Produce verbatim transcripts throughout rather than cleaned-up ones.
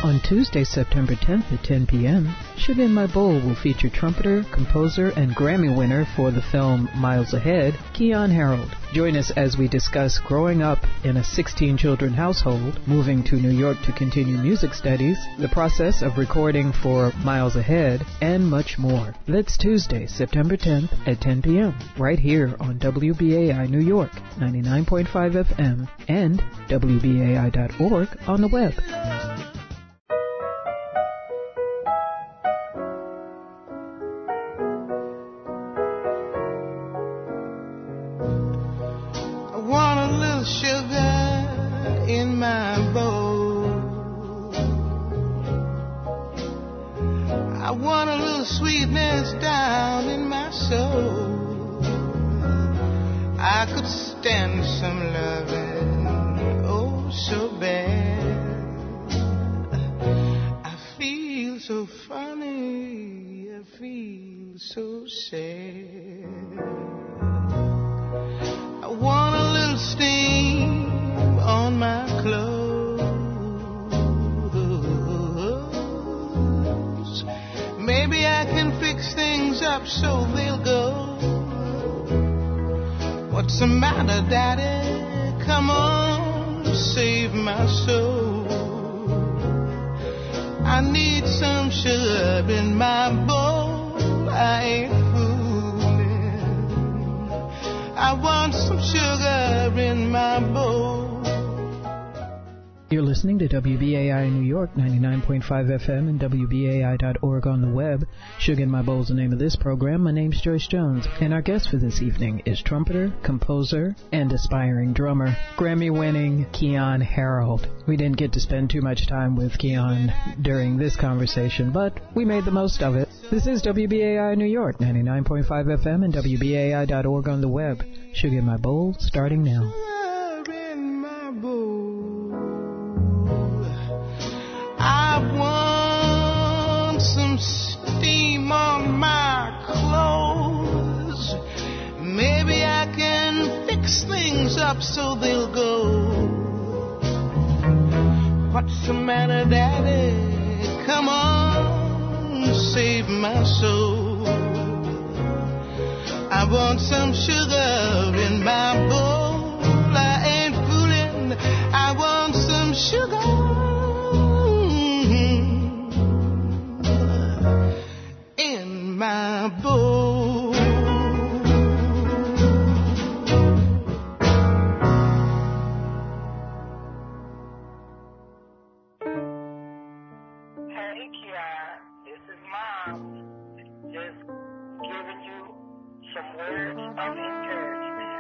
On Tuesday, September tenth at ten p.m., Sugar in My Bowl will feature trumpeter, composer, and Grammy winner for the film Miles Ahead, Keyon Harrold. Join us as we discuss growing up in a sixteen-children household, moving to New York to continue music studies, the process of recording for Miles Ahead, and much more. That's Tuesday, September tenth at ten p.m., right here on W B A I New York, ninety-nine point five F M, and W B A I dot org on the web. Sugar in my bowl. I want a little sweetness down in my soul. I could stand some loving, oh so bad. I feel so funny, I feel so sad. I want a little steam on my clothes. Maybe I can fix things up so they'll go. What's the matter, Daddy? Come on, save my soul. I need some sugar in my bowl. I ain't I want some sugar in my bowl. You're listening to W B A I New York, ninety-nine point five F M and W B A I dot org on the web. Sugar in My Bowl is the name of this program. My name's Joyce Jones, and our guest for this evening is trumpeter, composer, and aspiring drummer, Grammy-winning Keyon Harrold. We didn't get to spend too much time with Keyon during this conversation, but we made the most of it. This is W B A I New York, ninety-nine point five F M and W B A I dot org on the web. Sugar in My Bowl, starting now. Sugar in my bowl. I want some steam on my clothes. Maybe I can fix things up so they'll go. What's the matter, Daddy? Come on, save my soul. I want some sugar in my bowl. I ain't fooling. I want some sugar in my bowl. Hey, Keyon, this is Mom. Just giving you some words of encouragement.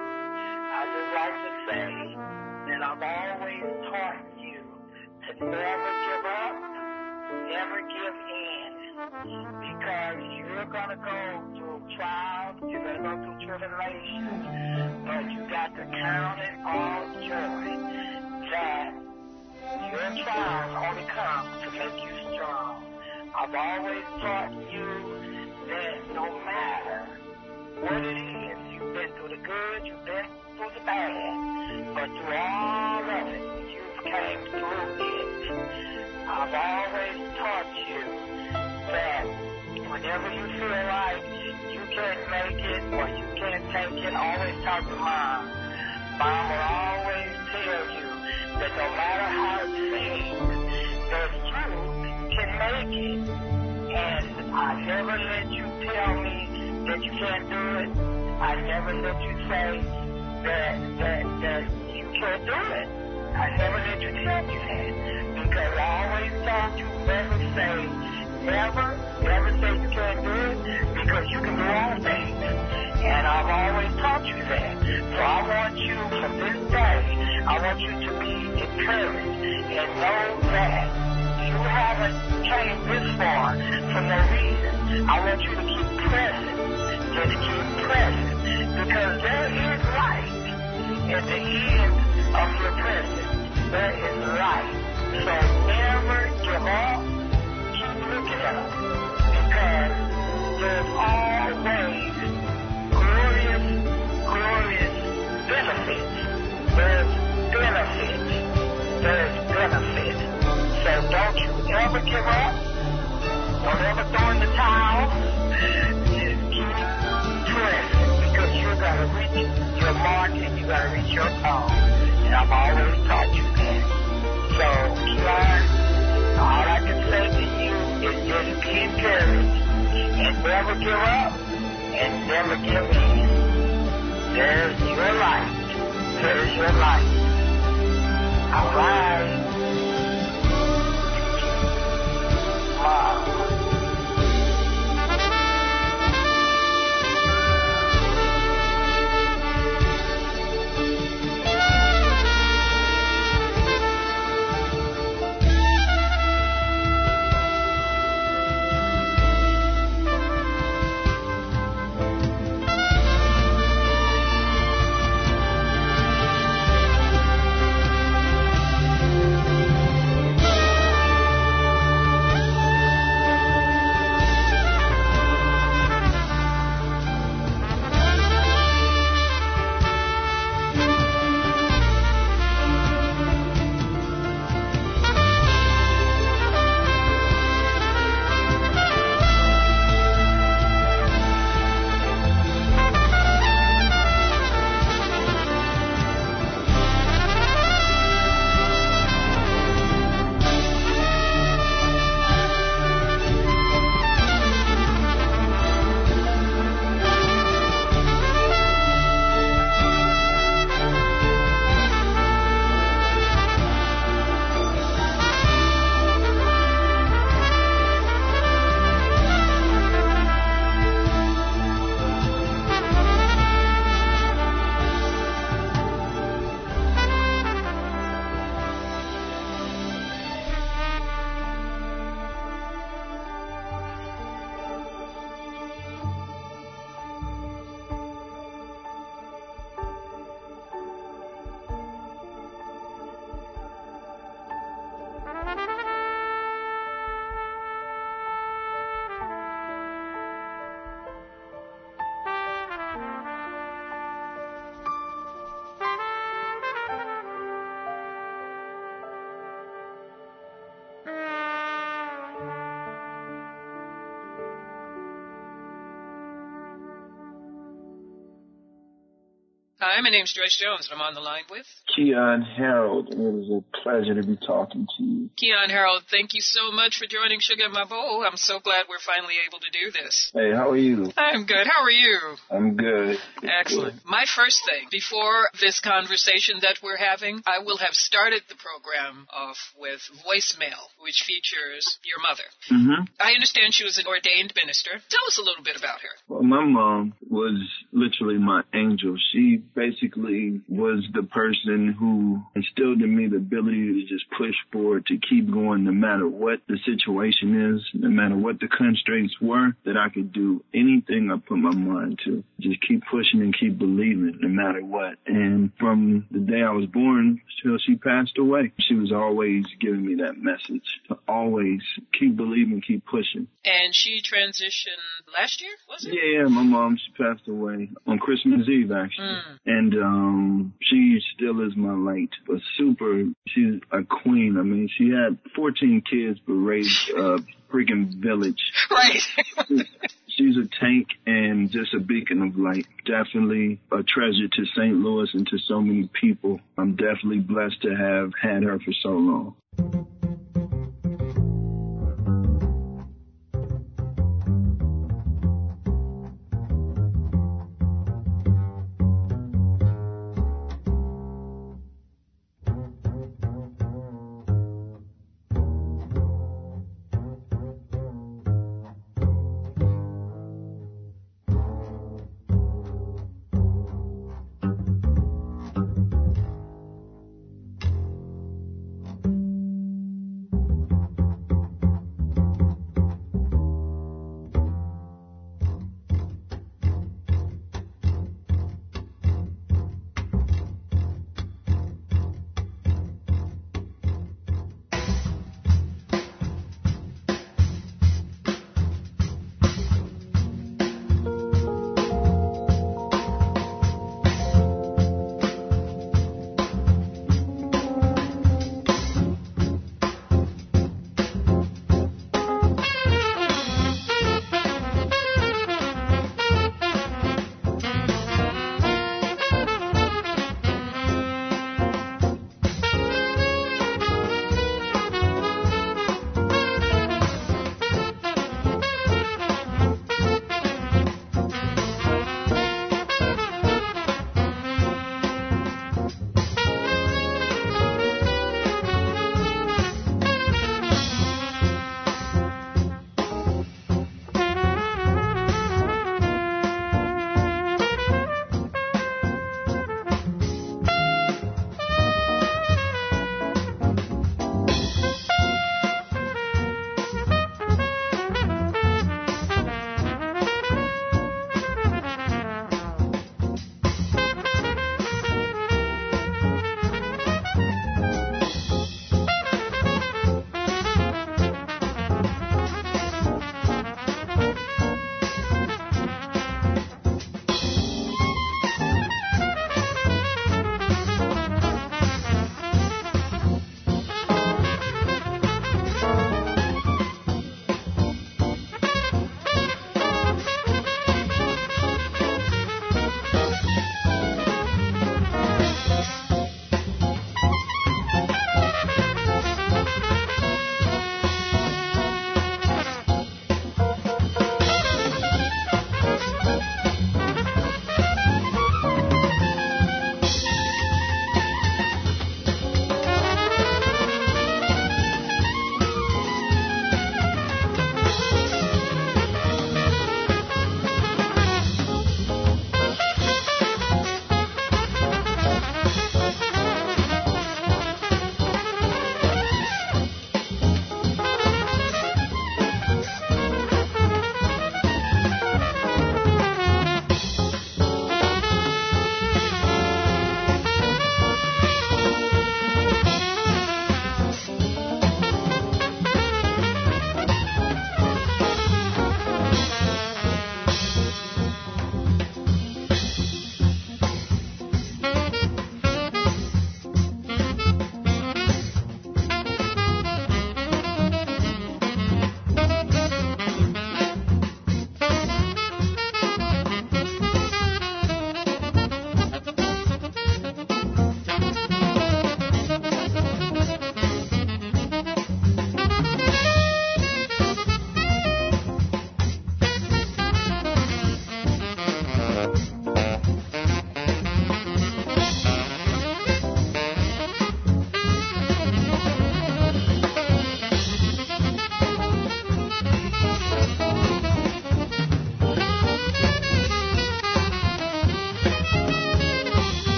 I just like to say that I've always taught you to never give up, never give in, because you're going to go through trials, you're going to go through tribulations, but you got to count it all joy that your trials only come to make you strong. I've always taught you that no matter what it is, you've been through the good, you've been through the bad, but through all of it, you've came through it. I've always taught you that whenever you feel like you can't make it or you can't take it, always talk to Mom. Mom will always tell you that no matter how it seems, that you can make it. And I never let you tell me that you can't do it. I never let you say that that that you can't do it. I never let you tell me that. Because I always told you never say never, never say you can't do it, because you can do all things. And I've always taught you that. So I want you from this day, I want you to be encouraged and know that you haven't came this far for no reason. I want you to keep pressing. Just keep pressing. Because there is light at the end of your presence. There is light. So never give up. Keep looking up. Because there's always glorious, glorious benefits. There's benefits. There's benefits. So don't you ever give up. Don't ever throw in the towel. Just keep pressing because you got to reach your mark and you got to reach your call. And I've always taught you that. So, Keon, all I can say to you is just be encouraged and never give up and never give in. There's your life. There's your life. All right. Wow. Hi, my name's Joyce Jones, and I'm on the line with Keon Harold. It was a pleasure to be talking to you. Keon Harold, thank you so much for joining Sugar in My Bowl. I'm so glad we're finally able to do this. Hey, how are you? I'm good. How are you? I'm good. Excellent. My first thing, before this conversation that we're having, I will have started the program off with voicemail, which features your mother. Mm-hmm. I understand she was an ordained minister. Tell us a little bit about her. Well, my mom was literally my angel. She basically was the person who instilled in me the ability to just push forward, to keep going no matter what the situation is, no matter what the constraints were, that I could do anything I put my mind to. Just keep pushing and keep believing no matter what. And from the day I was born till she passed away, she was always giving me that message to always keep believing, keep pushing. And she transitioned last year, was it? Yeah, yeah, my mom, she passed away on Christmas Eve, actually. Mm. And um she still is my light. But super, she's a queen. I mean, she had fourteen kids but raised a freaking village. Right. She's a tank and just a beacon of light. Definitely a treasure to Saint Louis and to so many people. I'm definitely blessed to have had her for so long.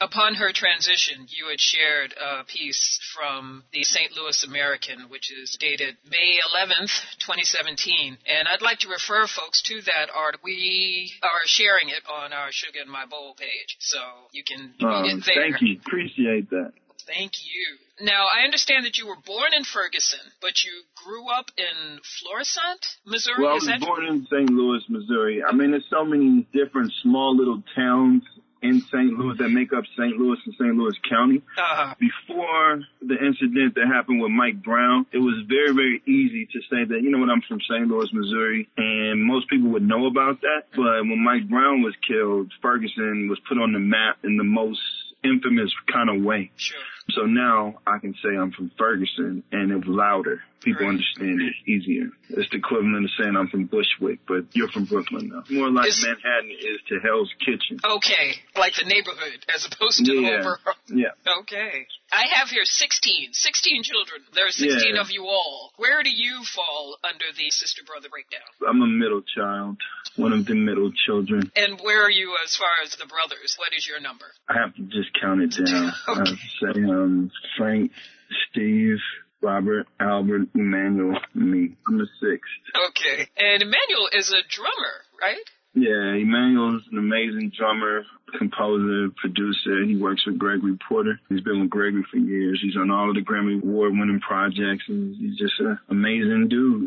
Upon her transition, you had shared a piece from the Saint Louis American, which is dated May eleventh, twenty seventeen. And I'd like to refer folks to that art. We are sharing it on our Sugar in My Bowl page, so you can read Um, it there. thank you. Appreciate that. Thank you. Now, I understand that you were born in Ferguson, but you grew up in Florissant, Missouri? Well, I Is was that born in Saint Louis, Missouri. I mean, there's so many different small little towns in Saint Louis that make up Saint Louis and Saint Louis County. Uh-huh. Before the incident that happened with Mike Brown, it was very, very easy to say that, you know what, I'm from Saint Louis, Missouri, and most people would know about that. But when Mike Brown was killed, Ferguson was put on the map in the most infamous kind of way. Sure. So now I can say I'm from Ferguson, and it's louder. People Right. understand it easier. It's the equivalent of saying I'm from Bushwick, but you're from Brooklyn now. More like Is- Manhattan is to Hell's Kitchen. Okay, like the neighborhood as opposed to the Yeah. overall. Yeah. Okay. I have here sixteen. sixteen children. There are sixteen Yeah. of you all. Where do you fall under the sister-brother breakdown? I'm a middle child, one of the middle children. And where are you as far as the brothers? What is your number? I have to just count it down. I have to say um, Frank, Steve, Robert, Albert, Emmanuel, and me. I'm the sixth. Okay. And Emmanuel is a drummer, right? Yeah, Emmanuel's an amazing drummer, composer, producer. He works with Gregory Porter. He's been with Gregory for years. He's on all of the Grammy Award-winning projects, and he's just an amazing dude.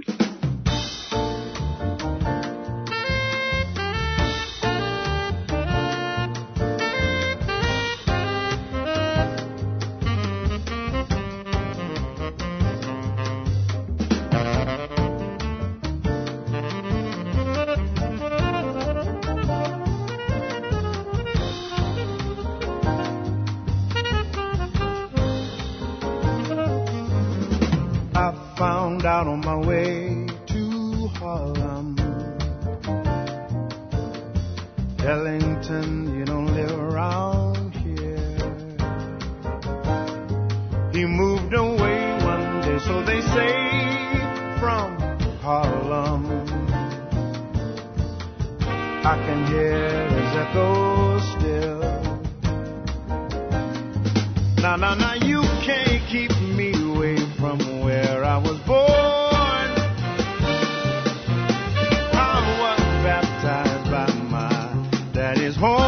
I found out on my way to Harlem, Ellington, you don't live around here. He moved away one day, so they say, from Harlem. I can hear his echo still. Now, now, now, you can't keep me away from where I was born. I was baptized by my daddy's horn.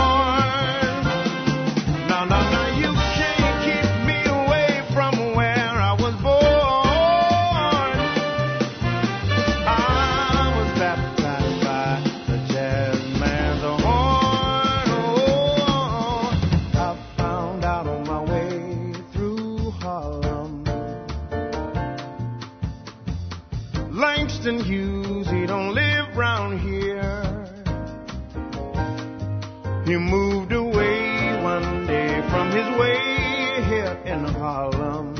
Now, now, now, you can't keep me away from where I was born. I was baptized by the jazz man's horn. Oh, I found out on my way through Harlem. Langston Hughes, he don't live round here. He moved away one day from his way here in Harlem.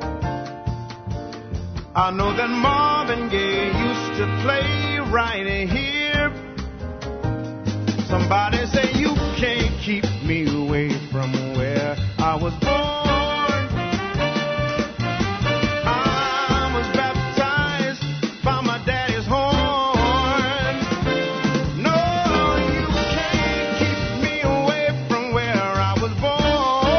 I know that Marvin Gaye used to play right here. Somebody say you can't keep me away from where I was born. I was baptized by my daddy's horn. No, you can't keep me away from where I was born.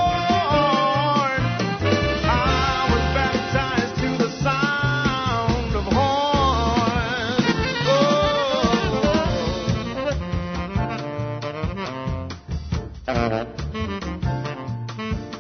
I was baptized to the sound of horn. Oh.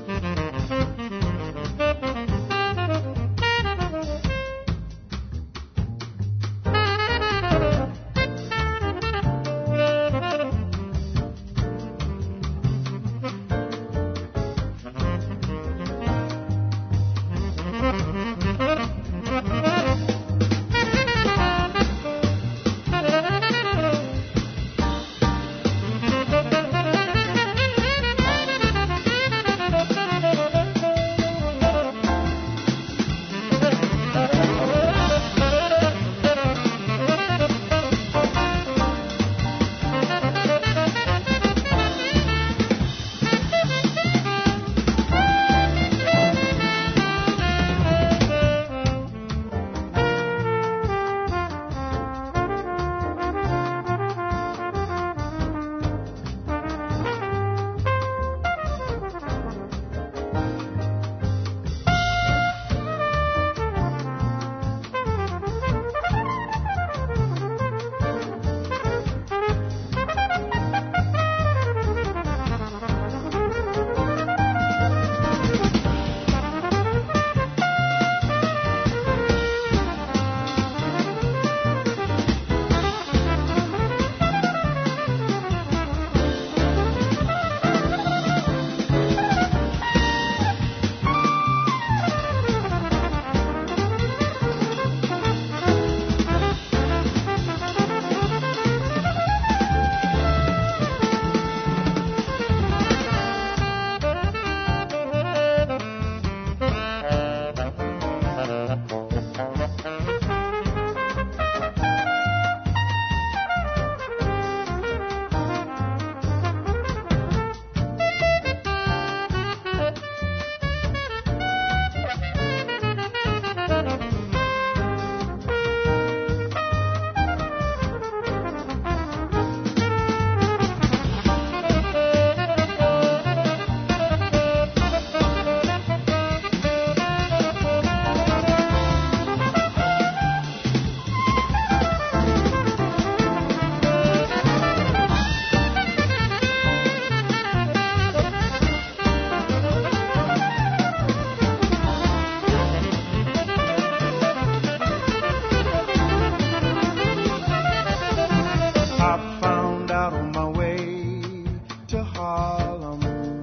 I found out on my way to Harlem.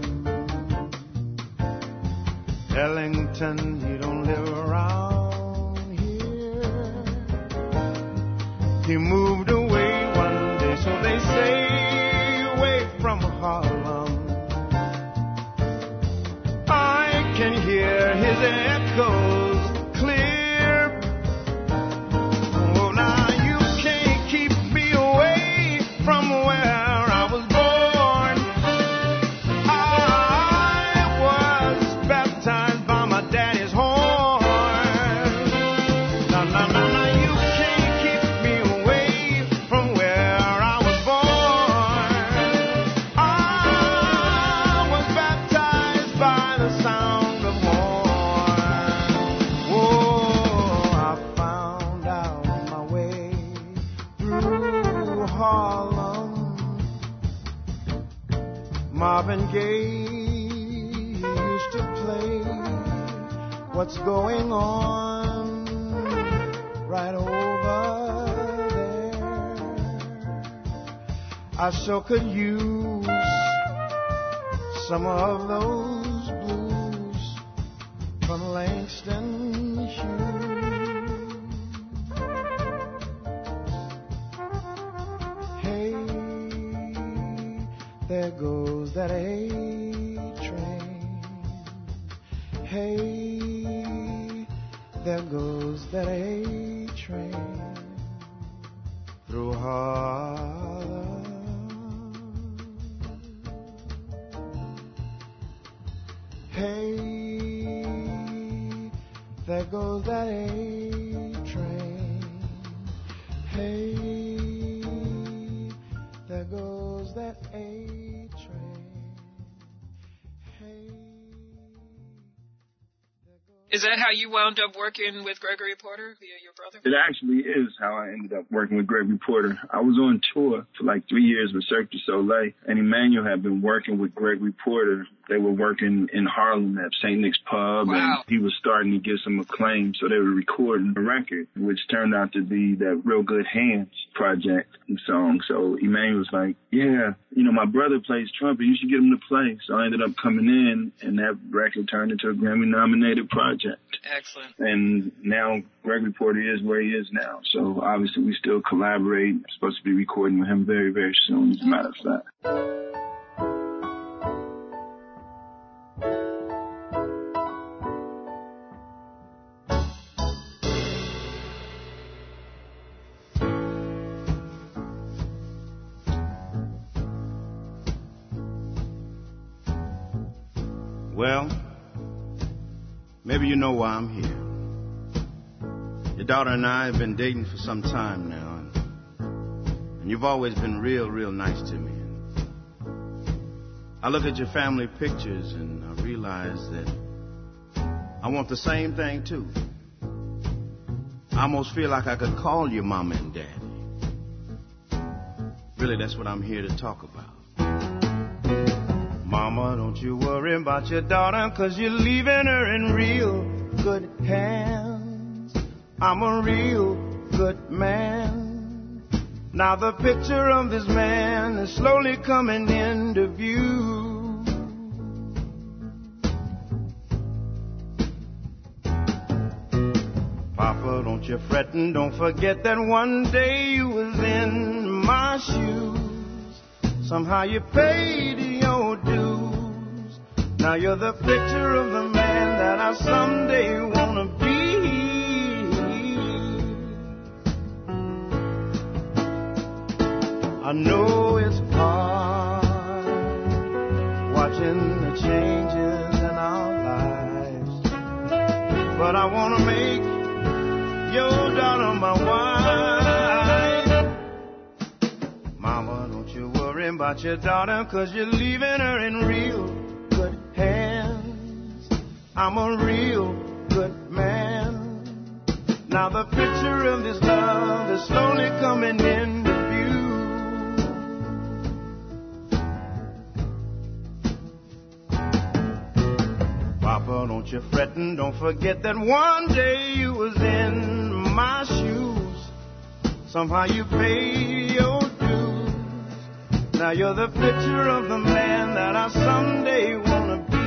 Ellington, he don't live around here. He moved away one day, so they say, away from Harlem. I can hear his echoes clear. Oh, now you can't keep me away from where I was born. I was baptized by my daddy's horn. No, no, no, no, you can't keep me away from where I was born. I was baptized by the sound of horn. Whoa, I found out my way through Harlem. Marvin Gaye used to play What's Going On right over there. I sure could use some of those blues from Langston Hughes. Hey, there goes that A train. Hey, there goes that A train through Harlem. Hey, there goes that A train. Hey, there goes that A train. Hey. Is that how you wound up working with Gregory Porter via your brother? It actually is how I ended up working with Gregory Porter. I was on tour for like three years with Cirque du Soleil, and Emmanuel had been working with Gregory Porter. They were working in Harlem at Saint Nick's Pub, Wow. and he was starting to get some acclaim, so they were recording a record, which turned out to be that Real Good Hands project song. So Emmanuel was like, yeah, you know, my brother plays trumpet, you should get him to play. So I ended up coming in, and that record turned into a Grammy-nominated project. Excellent. And now Gregory Porter is where he is now. So obviously we still collaborate. I'm supposed to be recording with him very, very soon, as a matter of fact. Well, maybe you know why I'm here. Your daughter and I have been dating for some time now, and, and you've always been real, real nice to me. I look at your family pictures and I realize that I want the same thing too. I almost feel like I could call you Mama and Daddy. Really, that's what I'm here to talk about. Mama, don't you worry about your daughter, 'cause you're leaving her in real good hands. I'm a real good man. Now the picture of this man is slowly coming into view. Papa, don't you fret and don't forget that one day you was in my shoes. Somehow you paid your dues. Now you're the picture of the man that I someday wanna be. I know it's hard watching the changes in our lives, but I wanna make your daughter my wife. Mama, don't you worry about your daughter, 'cause you're leaving her in real good hands. I'm a real good man. Now the picture of this love is slowly coming into view. Papa, don't you fret and don't forget that one day you was in my shoes. Somehow you paid your dues. you're the picture of the man that I someday wanna be.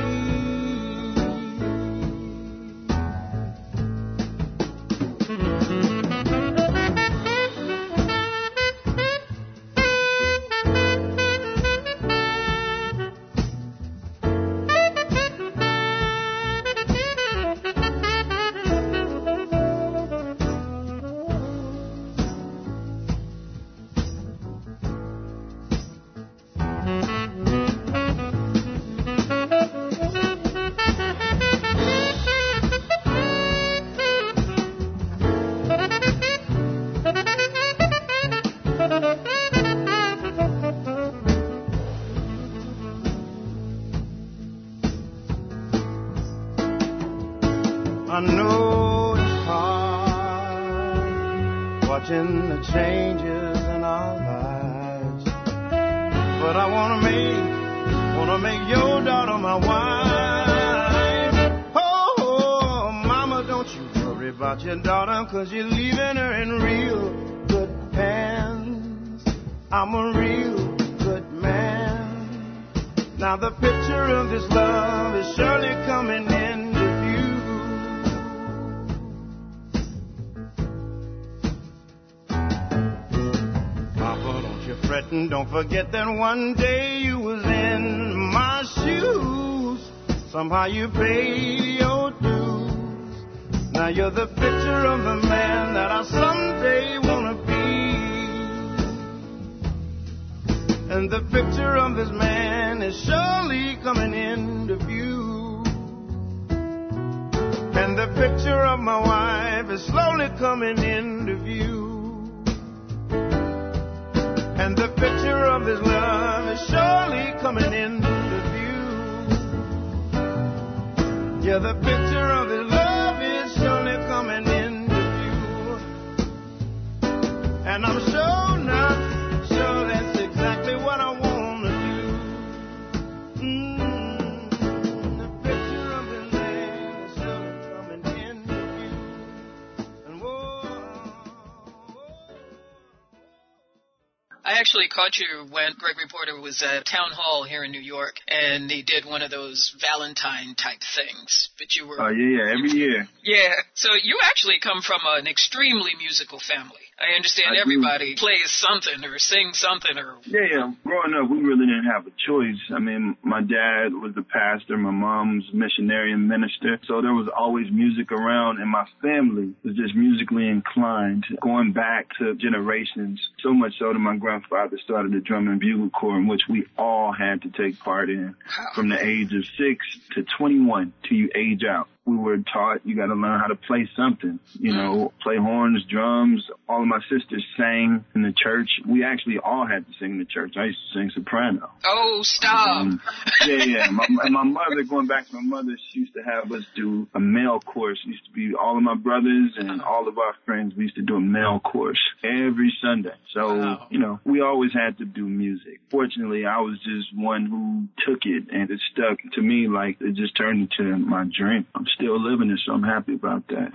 I know it's hard watching the changes in our lives, but I wanna make, wanna make your daughter my wife. Oh, oh, mama, don't you worry about your daughter, 'cause you're leaving her in real good hands. I'm a real good man. Now the picture of this love is surely coming in. Fretting, don't forget that one day you was in my shoes. Somehow you paid your dues. Now you're the picture of the man that I someday wanna be. And the picture of this man is surely coming into view. And the picture of my wife is slowly coming into view. And the picture of this love is surely coming into view. Yeah, the picture of this love is surely coming into view. And I'm sure not sure that's exactly what I want to do. Mm, the picture of this land is surely coming into view. And whoa. I actually caught you when Gregory Porter was at Town Hall here in New York, and he did one of those Valentine-type things. But you were... Oh, yeah, yeah, every year. Yeah, so you actually come from an extremely musical family. I understand I everybody do. plays something or sings something or... Yeah, yeah. Growing up, we really didn't have a choice. I mean, my dad was the pastor, my mom's missionary and minister, so there was always music around, and my family was just musically inclined, going back to generations, so much so that my grandfather started a drum and bugle corps in which we all had to take part in, from the age of six to twenty-one till you age out. We were taught you got to learn how to play something, you know, play horns, drums. All of my sisters sang in the church. We actually all had to sing in the church. I used to sing soprano. Oh, stop. Um, yeah, yeah. My, and my mother, going back to my mother, she used to have us do a male course. It used to be all of my brothers and all of our friends. We used to do a male course every Sunday. So, wow. you know, we always had to do music. Fortunately, I was just one who took it, and it stuck to me like it just turned into my dream. I'm still living it, so I'm happy about that.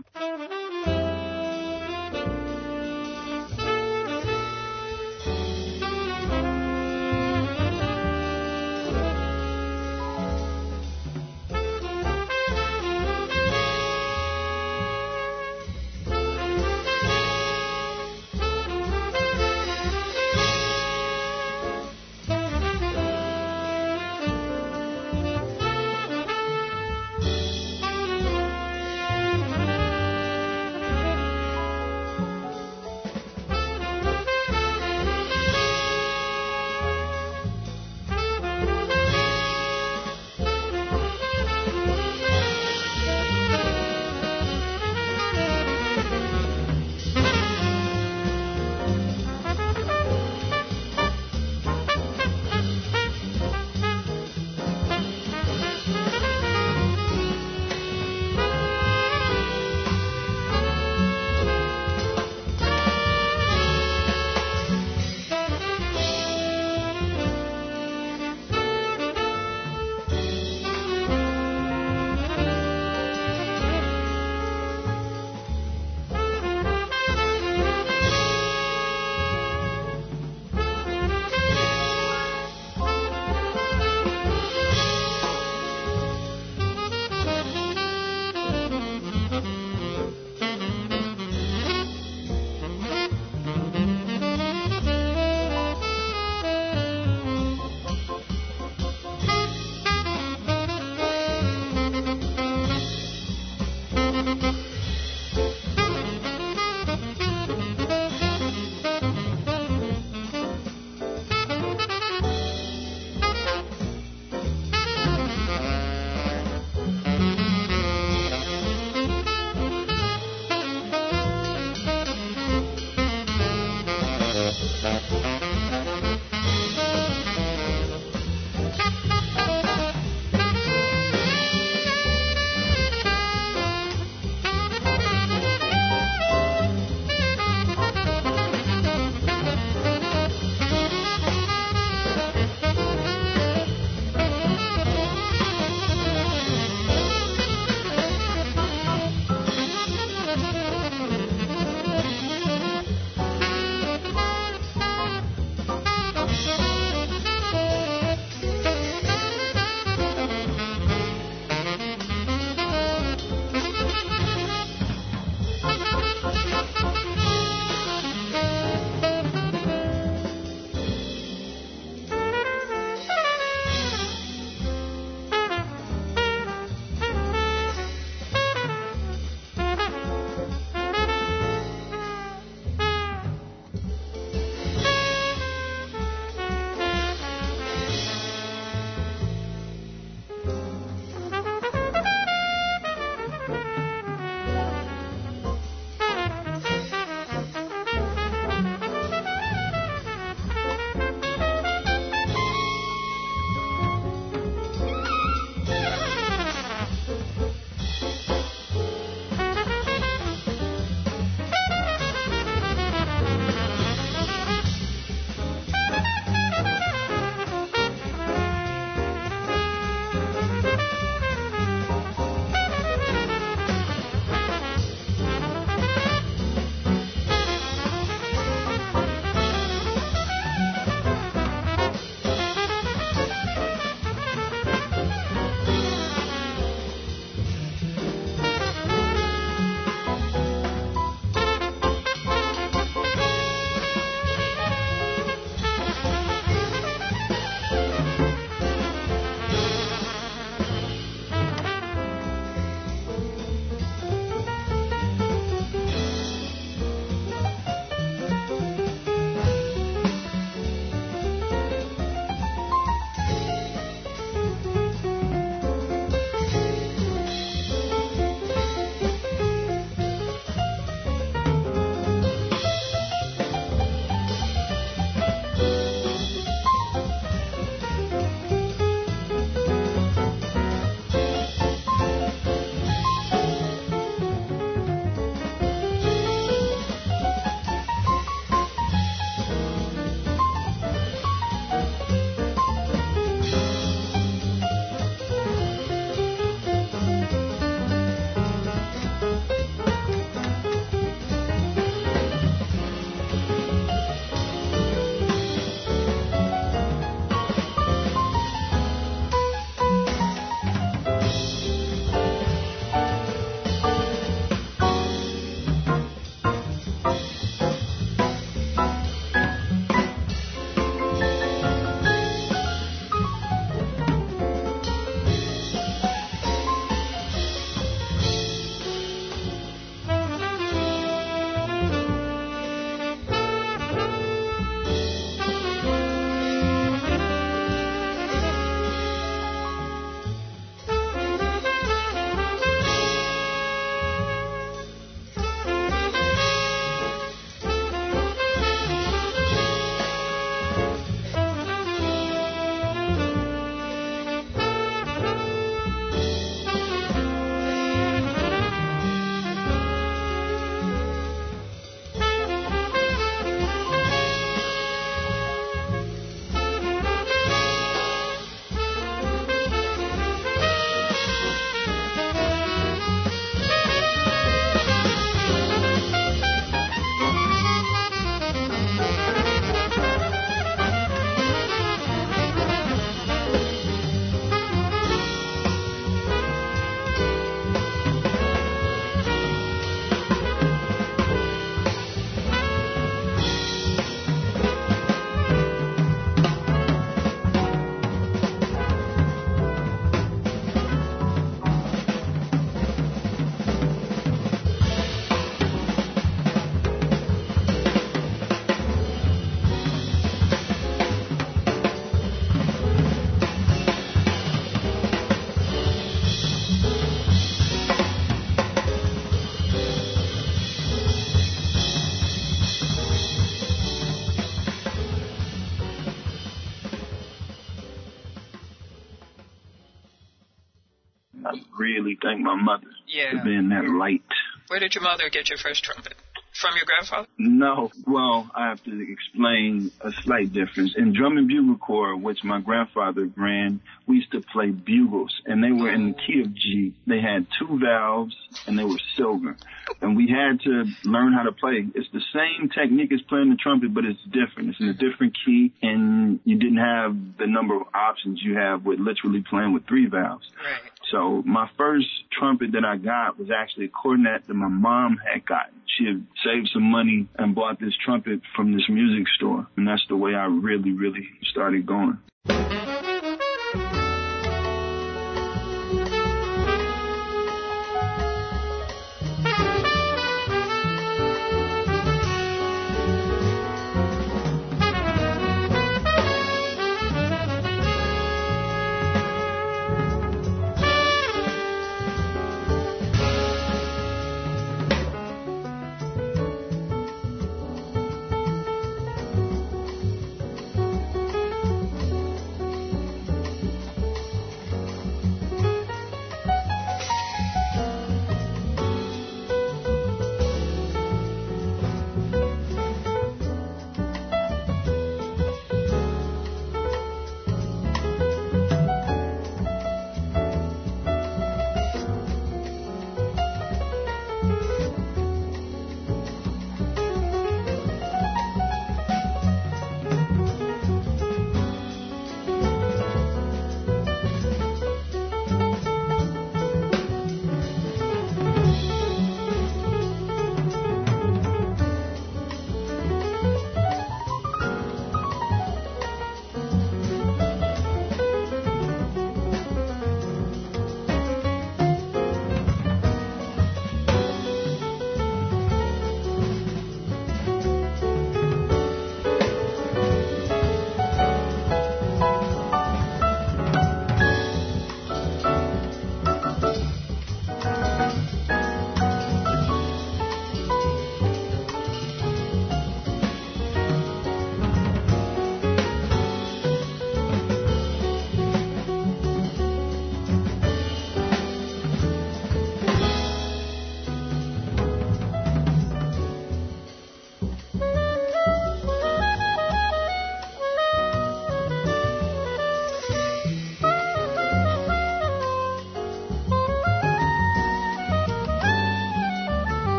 I really thank my mother yeah. for being that light. Where did your mother get your first trumpet? From your grandfather? No. Well, I have to explain a slight difference. In drum and bugle corps, which my grandfather ran, we used to play bugles, and they were in the key of G. They had two valves, and they were silver. And we had to learn how to play. It's the same technique as playing the trumpet, but it's different. It's in a different key, and you didn't have the number of options you have with literally playing with three valves. Right. So my first trumpet that I got was actually a cornet that my mom had gotten. She had saved some money and bought this trumpet from this music store. And that's the way I really, really started going.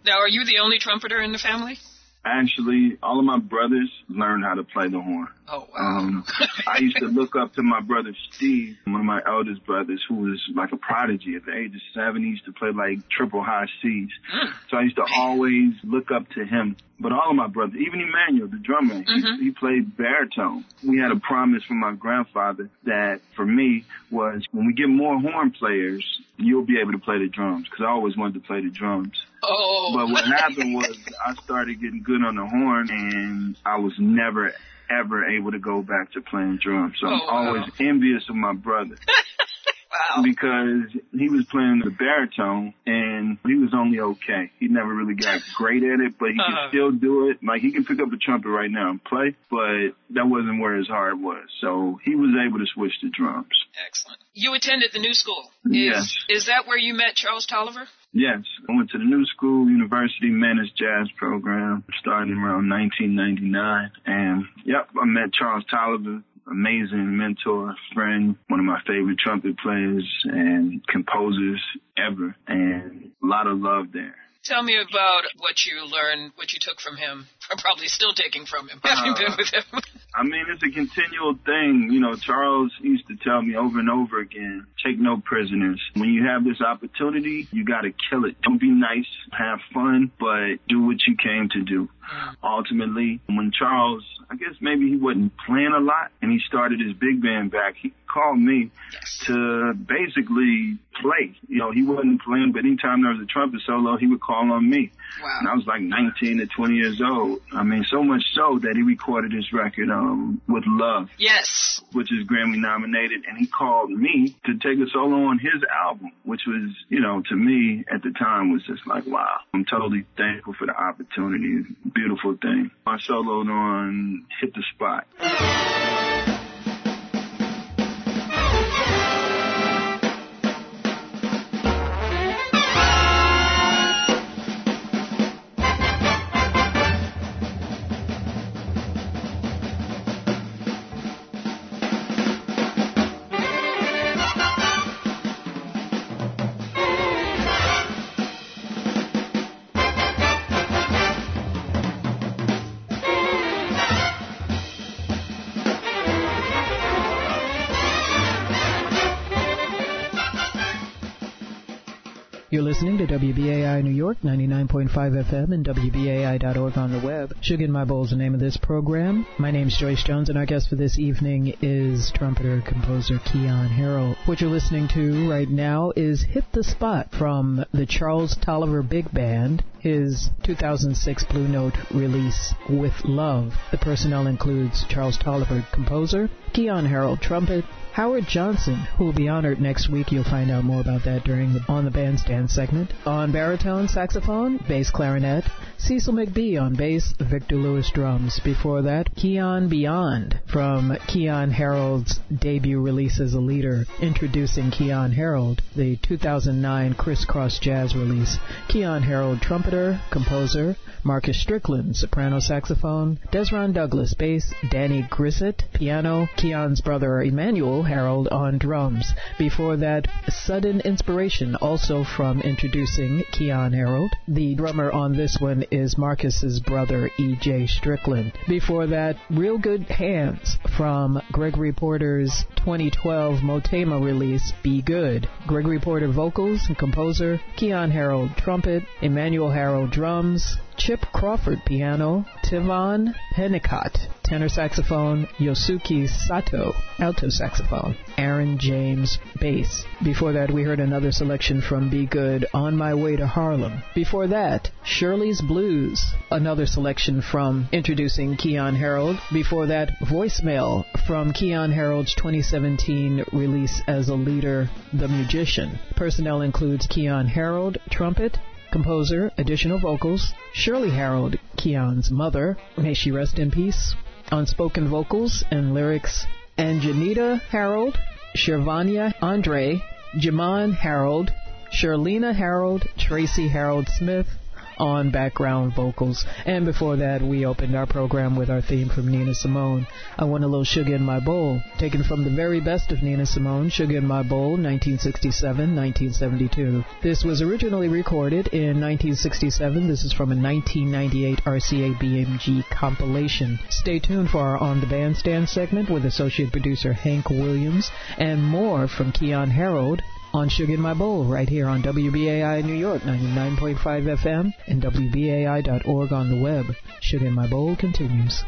Now, are you the only trumpeter in the family? Actually, all of my brothers learned how to play the horn. Oh, wow. Um, I used to look up to my brother Steve, one of my eldest brothers, who was like a prodigy. At the age of seven, he used to play like triple high C's. Mm. So I used to always look up to him. But all of my brothers, even Emmanuel, the drummer, mm-hmm. he, he played baritone. We had a promise from my grandfather that, for me, was when we get more horn players, you'll be able to play the drums, because I always wanted to play the drums. Oh. But what happened was I started getting good on the horn, and I was never, ever able to go back to playing drums. So oh, I'm wow. always envious of my brother. Wow. Because he was playing the baritone, and he was only okay. He never really got great at it, but he uh-huh. could still do it. Like, he can pick up a trumpet right now and play, but that wasn't where his heart was. So he was able to switch to drums. Excellent. You attended the New School. Is, yes. Is that where you met Charles Tolliver? Yes. I went to the New School University Managed Jazz Program starting around nineteen ninety-nine. And, yep, I met Charles Tolliver. Amazing mentor, friend, one of my favorite trumpet players and composers ever, and a lot of love there. Tell me about what you learned, what you took from him, or probably still taking from him, having uh, been with him. I mean, it's a continual thing. You know, Charles used to tell me over and over again, take no prisoners. When you have this opportunity, you got to kill it. Don't be nice, have fun, but do what you came to do. Mm. Ultimately, when Charles, I guess maybe he wasn't playing a lot, and he started his big band back, he called me yes. to basically play. You know, he wasn't playing, but anytime there was a trumpet solo, he would call on me. Wow. And I was like nineteen to twenty years old. I mean, so much so that he recorded his record um, with Love. Yes. Which is Grammy nominated, and he called me to take a solo on his album, which was, you know, to me at the time was just like, wow. I'm totally thankful for the opportunity. Beautiful thing. I soloed on Hit the Spot. You're listening to W B A I New York, ninety-nine point five F M, and W B A I dot org on the web. Sugar in My Bowl is the name of this program. My name's Joyce Jones, and our guest for this evening is trumpeter-composer Keyon Harrold. What you're listening to right now is Hit the Spot from the Charles Tolliver Big Band, his two thousand six Blue Note release, With Love. The personnel includes Charles Tolliver, composer, Keyon Harrold, trumpet, Howard Johnson, who will be honored next week. You'll find out more about that during the On the Bandstand segment. On baritone saxophone, bass clarinet, Cecil McBee on bass, Victor Lewis drums. Before that, Keyon Beyond from Keyon Harrold's debut release as a leader, introducing Keyon Harrold, the two thousand nine Crisscross Jazz release. Keyon Harrold, trumpeter, composer, Marcus Strickland, soprano saxophone, Desron Douglas, bass, Danny Grissett, piano, Keyon's brother Emmanuel Harrold on drums. Before that, Sudden Inspiration, also from introducing Keyon Harrold. The drummer on this one is Marcus's brother E J Strickland. Before that, Real Good Hands from Gregory Porter's twenty twelve Motema release, Be Good. Gregory Porter vocals and composer, Keyon Harrold trumpet, Emmanuel Harrold drums, Chip Crawford piano, Tivon Hennicott tenor saxophone, Yosuke Sato alto saxophone, Aaron James bass. Before that, we heard another selection from Be Good, On My Way to Harlem. Before that, Shirley's Blues, another selection from introducing Keyon Harrold. Before that, Voicemail from Keyon Harrold's twenty seventeen release as a leader, The Musician. Personnel includes Keyon Harrold, trumpet, composer, additional vocals, Shirley Harrold, Keyon's mother, may she rest in peace, unspoken vocals and lyrics, and Janita Harrold, Shervania Andre, Jamon Harrold, Sherlina Harrold, Tracy Harrold Smith, on background vocals. And before that, we opened our program with our theme from Nina Simone, I Want a Little Sugar in My Bowl, taken from the very best of Nina Simone, Sugar in My Bowl, nineteen sixty-seven to nineteen seventy-two. This was originally recorded in nineteen sixty-seven. This is from a nineteen ninety-eight R C A B M G compilation. Stay tuned for our On the Bandstand segment with associate producer Hank Williams and more from Keyon Harold on Sugar in My Bowl right here on W B A I New York ninety-nine point five F M and W B A I dot org on the web. Sugar in My Bowl continues.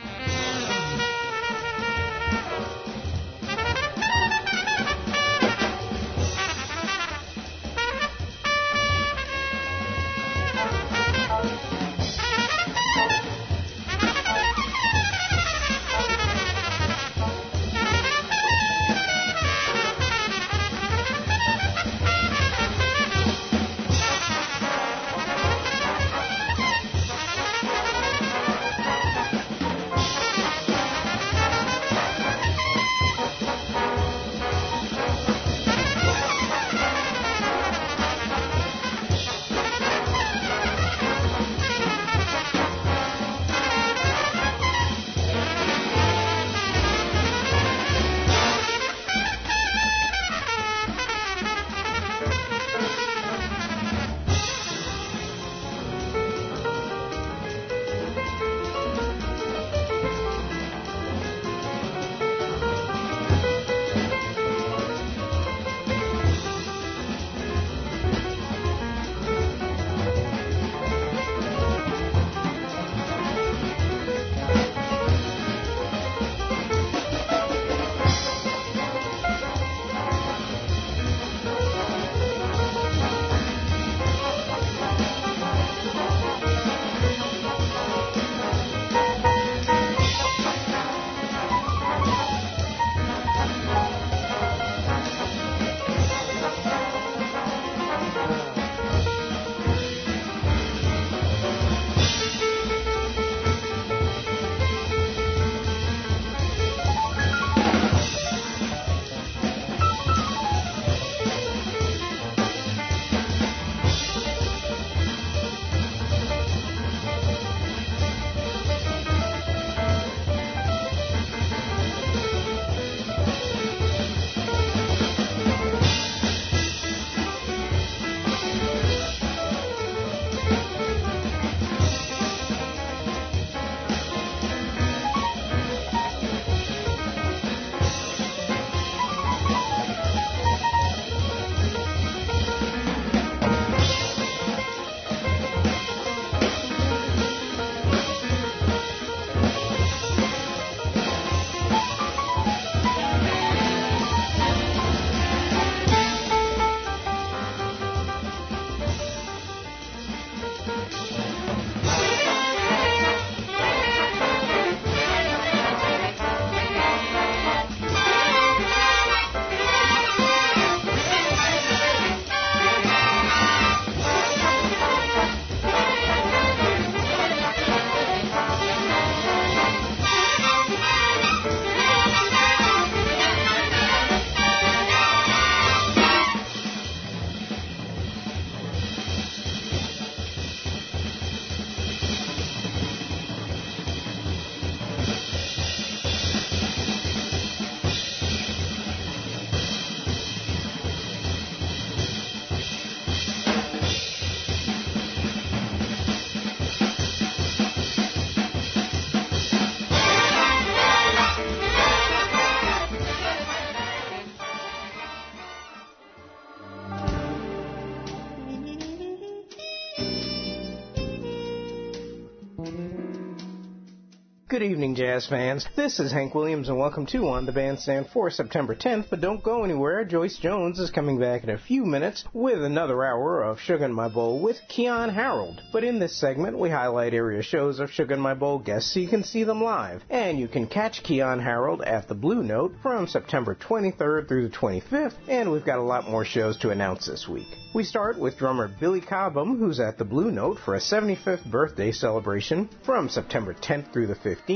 Good evening, jazz fans. This is Hank Williams, and welcome to On the Bandstand for September tenth. But don't go anywhere. Joyce Jones is coming back in a few minutes with another hour of Sugar in My Bowl with Keyon Harold. But in this segment, we highlight area shows of Sugar in My Bowl guests so you can see them live. And you can catch Keyon Harold at the Blue Note from September twenty-third through the twenty-fifth, and we've got a lot more shows to announce this week. We start with drummer Billy Cobham, who's at the Blue Note for a seventy-fifth birthday celebration from September tenth through the fifteenth.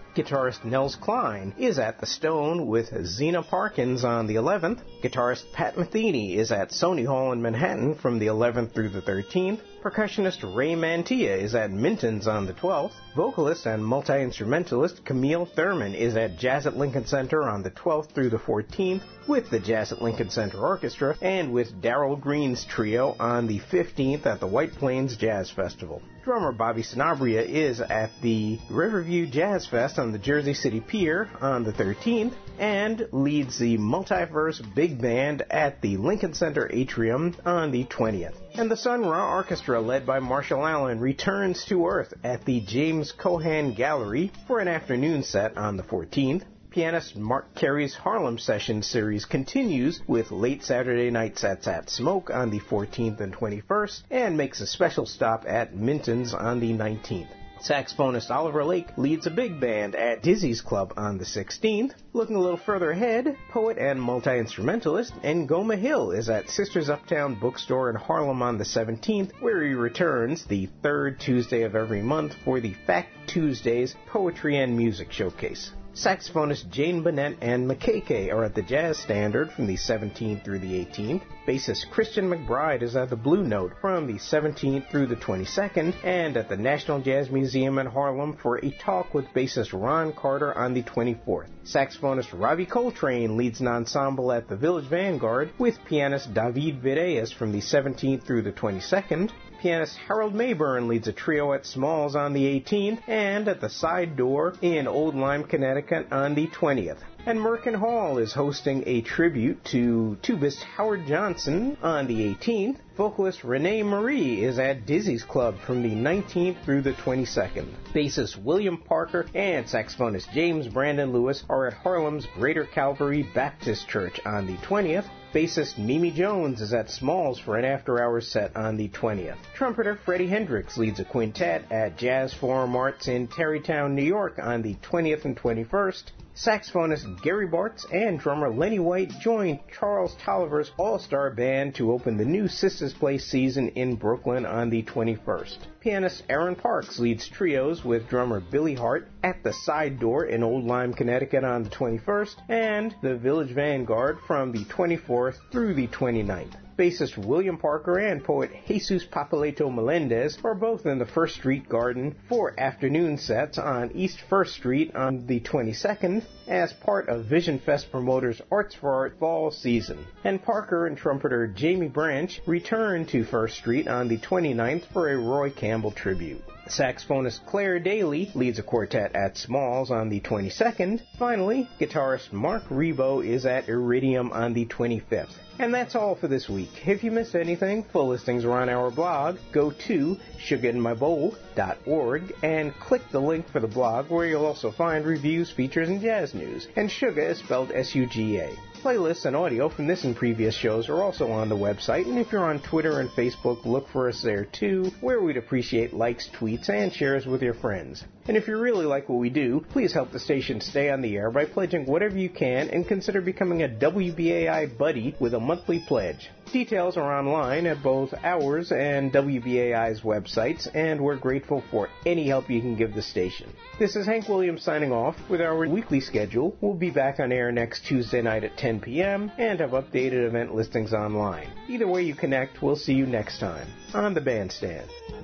Guitarist Nels Cline is at the Stone with Zena Parkins on the eleventh. Guitarist Pat Metheny is at Sony Hall in Manhattan from the eleventh through the thirteenth. Percussionist Ray Mantilla is at Minton's on the twelfth. Vocalist and multi-instrumentalist Camille Thurman is at Jazz at Lincoln Center on the twelfth through the fourteenth with the Jazz at Lincoln Center Orchestra, and with Darryl Green's trio on the fifteenth at the White Plains Jazz Festival. Drummer Bobby Sanabria is at the Riverview Jazz Fest on the Jersey City Pier on the thirteenth, and leads the Multiverse Big Band at the Lincoln Center Atrium on the twentieth. And the Sun Ra Orchestra, led by Marshall Allen, returns to Earth at the James Cohan Gallery for an afternoon set on the fourteenth. Pianist Mark Carey's Harlem Sessions series continues with late Saturday night sets at Smoke on the fourteenth and twenty-first, and makes a special stop at Minton's on the nineteenth. Saxophonist Oliver Lake leads a big band at Dizzy's Club on the sixteenth. Looking a little further ahead, poet and multi-instrumentalist Ngoma Hill is at Sisters Uptown Bookstore in Harlem on the seventeenth, where he returns the third Tuesday of every month for the Fact Tuesdays Poetry and Music Showcase. Saxophonist Jane Bennett and McKay are at the Jazz Standard from the seventeenth through the eighteenth. Bassist Christian McBride is at the Blue Note from the seventeenth through the twenty-second, and at the National Jazz Museum in Harlem for a talk with bassist Ron Carter on the twenty-fourth. Saxophonist Ravi Coltrane leads an ensemble at the Village Vanguard with pianist David Videas from the seventeenth through the twenty-second. Pianist Harold Mayburn leads a trio at Smalls on the eighteenth, and at the Side Door in Old Lyme, Connecticut on the twentieth. And Merkin Hall is hosting a tribute to tubist Howard Johnson on the eighteenth. Vocalist Renee Marie is at Dizzy's Club from the nineteenth through the twenty-second. Bassist William Parker and saxophonist James Brandon Lewis are at Harlem's Greater Calvary Baptist Church on the twentieth. Bassist Mimi Jones is at Smalls for an after-hours set on the twentieth. Trumpeter Freddie Hendricks leads a quintet at Jazz Forum Arts in Tarrytown, New York on the twentieth and twenty-first. Saxophonist Gary Bartz and drummer Lenny White join Charles Tolliver's All-Star Band to open the new Sisters Place season in Brooklyn on the twenty-first. Pianist Aaron Parks leads trios with drummer Billy Hart at the Side Door in Old Lyme, Connecticut on the twenty-first, and the Village Vanguard from the twenty-fourth through the twenty-ninth. Bassist William Parker and poet Jesus Papaleto Melendez are both in the First Street Garden for afternoon sets on East First Street on the twenty-second as part of Vision Fest promoters' Arts for Art fall season. And Parker and trumpeter Jamie Branch return to First Street on the twenty-ninth for a Roy Campbell tribute. Saxophonist Claire Daly leads a quartet at Smalls on the twenty-second. Finally, guitarist Mark Rebo is at Iridium on the twenty-fifth. And that's all for this week. If you missed anything, full listings are on our blog. Go to sugar in my bowl dot org and click the link for the blog, where you'll also find reviews, features, and jazz news. And Sugar is spelled S U G A. Playlists and audio from this and previous shows are also on the website, and if you're on Twitter and Facebook, look for us there too, where we'd appreciate likes, tweets, and shares with your friends. And if you really like what we do, please help the station stay on the air by pledging whatever you can, and consider becoming a W B A I buddy with a monthly pledge. Details are online at both ours and W B A I's websites, and we're grateful for any help you can give the station. This is Hank Williams signing off with our weekly schedule. We'll be back on air next Tuesday night at ten p.m. and have updated event listings online. Either way you connect, we'll see you next time on The Bandstand.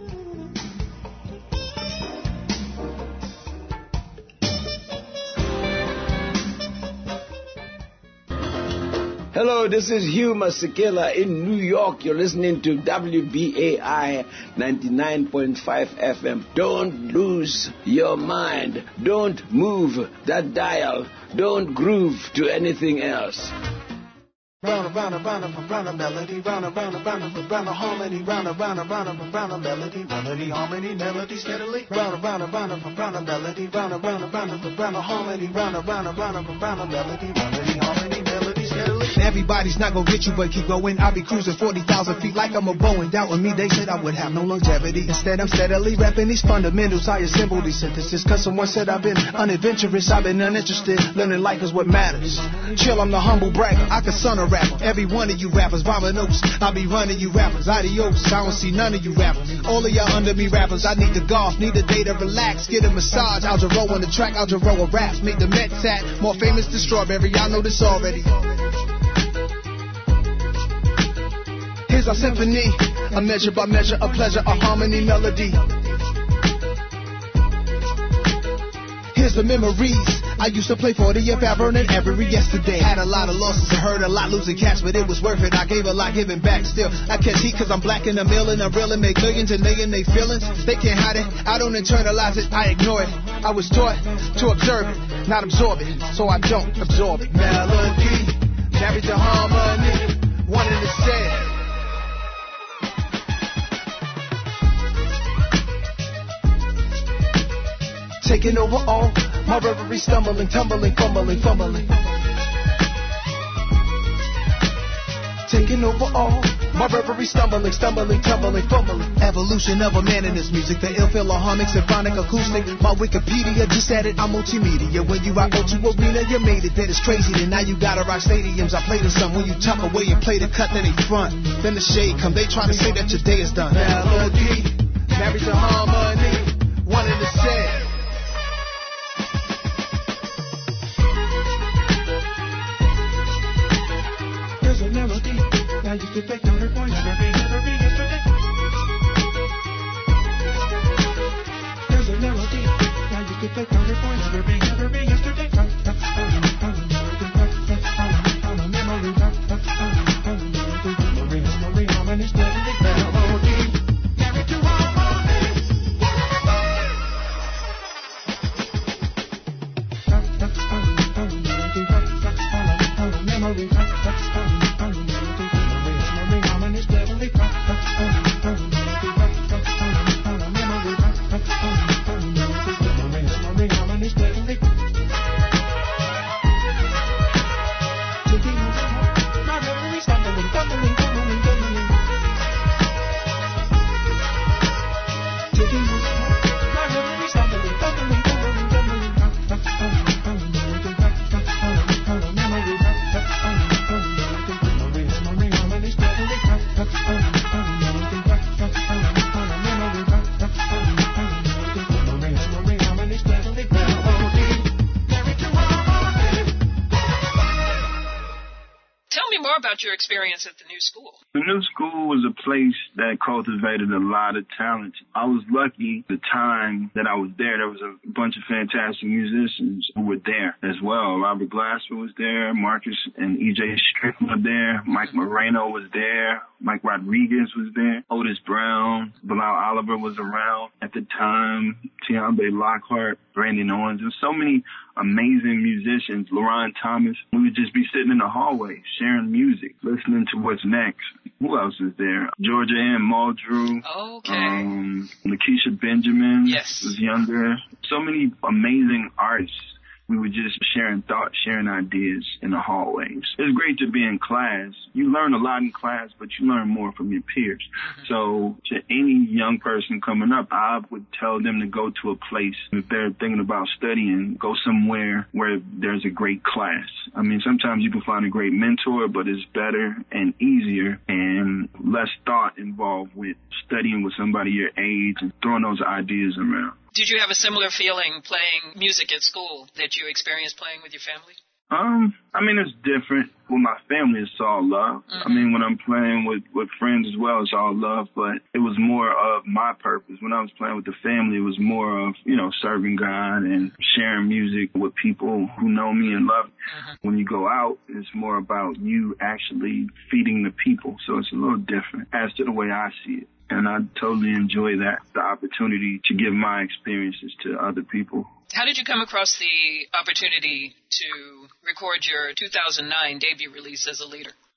Hello, this is Hugh Masekela in New York. You're listening to W B A I ninety-nine point five F M. Don't lose your mind. Don't move that dial. Don't groove to anything else. Round around around around round a melody, round around around around a harmony, round around around around a melody, melody, harmony, melody steadily. Round around around around a melody, round around around around a harmony, round around around around a melody, melody, harmony, melody steadily. Everybody's not gonna get you, but keep going. I'll be cruising forty thousand feet like I'm a Boeing. Doubting me, they said I would have no longevity. Instead, I'm steadily rapping these fundamentals. I assemble these sentences, cause someone said I've been unadventurous. I've been uninterested. Learning life is what matters. Chill, I'm the humble bragger. I can son a rapper. Every one of you rappers, vamonos. I'll be running you rappers. Adios. I don't see none of you rappers. All of y'all under me rappers. I need the golf, need a day to relax, get a massage. I'll just roll on the track, I'll just roll a raps. Make the Mets hat more famous than Strawberry. Y'all know this already. Here's our symphony, a measure by measure, a pleasure, a harmony, melody. Here's the memories. I used to play for the F I Vernon every yesterday. Had a lot of losses and heard a lot losing cats, but it was worth it. I gave a lot, giving back still. I catch heat cause I'm black and I'm ill and I'm real and make millions and million they feelings. They can't hide it, I don't internalize it, I ignore it. I was taught to observe it, not absorb it, so I don't absorb it. Melody, married to harmony, one in the same. Taking over all my reverie, stumbling, tumbling, fumbling, fumbling. Taking over all my reverie, stumbling, stumbling, tumbling, fumbling. Evolution of a man in this music, the ill philharmonic, symphonic, acoustic. My Wikipedia just added, I'm multimedia. When you rock go to arena, you made it. That is crazy. Then now you gotta rock stadiums. I played in some when you tuck away and play the cut, then they front. Then the shade come. They try to say that your day is done. Melody, married to harmony, one in the same. I used to take on her point, never be, never be yesterday. There's a melody. I used to take on her point, never be, never be yesterday. On a memory, memory, memory, harmony, steadily, melody. Married to harmony. Memory, your experience at the new school? The new school was a place that cultivated a lot of talent. I was lucky the time that I was there. There was a bunch of fantastic musicians who were there as well. Robert Glasper was there. Marcus and E J Strickland were there. Mike Moreno was there. Mike Rodriguez was there. Otis Brown. Bilal Oliver was around at the time. Tiambe Lockhart, Brandon Owens, and so many amazing musicians. Laron Thomas. We would just be sitting in the hallway, sharing music, listening to what's next. Who else is there? Georgia Ann Muldrew. Okay. Um, Lakeisha Benjamin. Yes. Was younger. So many amazing artists. We were just sharing thoughts, sharing ideas in the hallways. It's great to be in class. You learn a lot in class, but you learn more from your peers. Mm-hmm. So to any young person coming up, I would tell them to go to a place. If they're thinking about studying, go somewhere where there's a great class. I mean, sometimes you can find a great mentor, but it's better and easier and less thought involved with studying with somebody your age and throwing those ideas around. Did you have a similar feeling playing music at school that you experienced playing with your family? Um, I mean, it's different. With my family, it's all love. Mm-hmm. I mean, when I'm playing with, with friends as well, it's all love, but it was more of my purpose. When I was playing with the family, it was more of, you know, serving God and sharing music with people who know me and love me. Mm-hmm. When you go out, it's more about you actually feeding the people, so it's a little different as to the way I see it. And I totally enjoy that, the opportunity to give my experiences to other people. How did you come across the opportunity to record your two thousand nine debut release as a leader?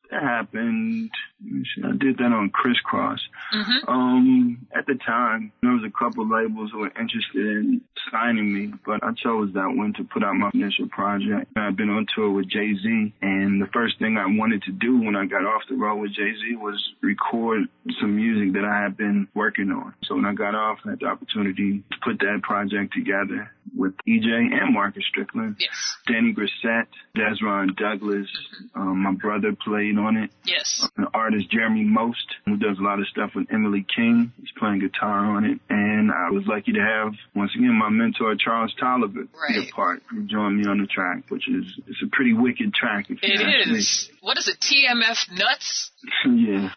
that happened. Let me see, I did that on Crisscross. Mm-hmm. Um, at the time, there was a couple labels who were interested in signing me, but I chose that one to put out my initial project. I've been on tour with Jay-Z, and the first thing I wanted to do when I got off the road with Jay-Z was record some music that I had been working on. So when I got off, I had the opportunity to put that project together with E J and Marcus Strickland, yes. Danny Grissett, Desron Douglas. Mm-hmm. Um, my brother played on it. Yes. The artist Jeremy Most, who does a lot of stuff with Emily King. He's playing guitar on it. And I was lucky to have, once again, my mentor, Charles Tolliver, right. be a part. He joined me on the track, which is it's a pretty wicked track. If you it ask is. Me. What is it, T M F Nuts? Yeah.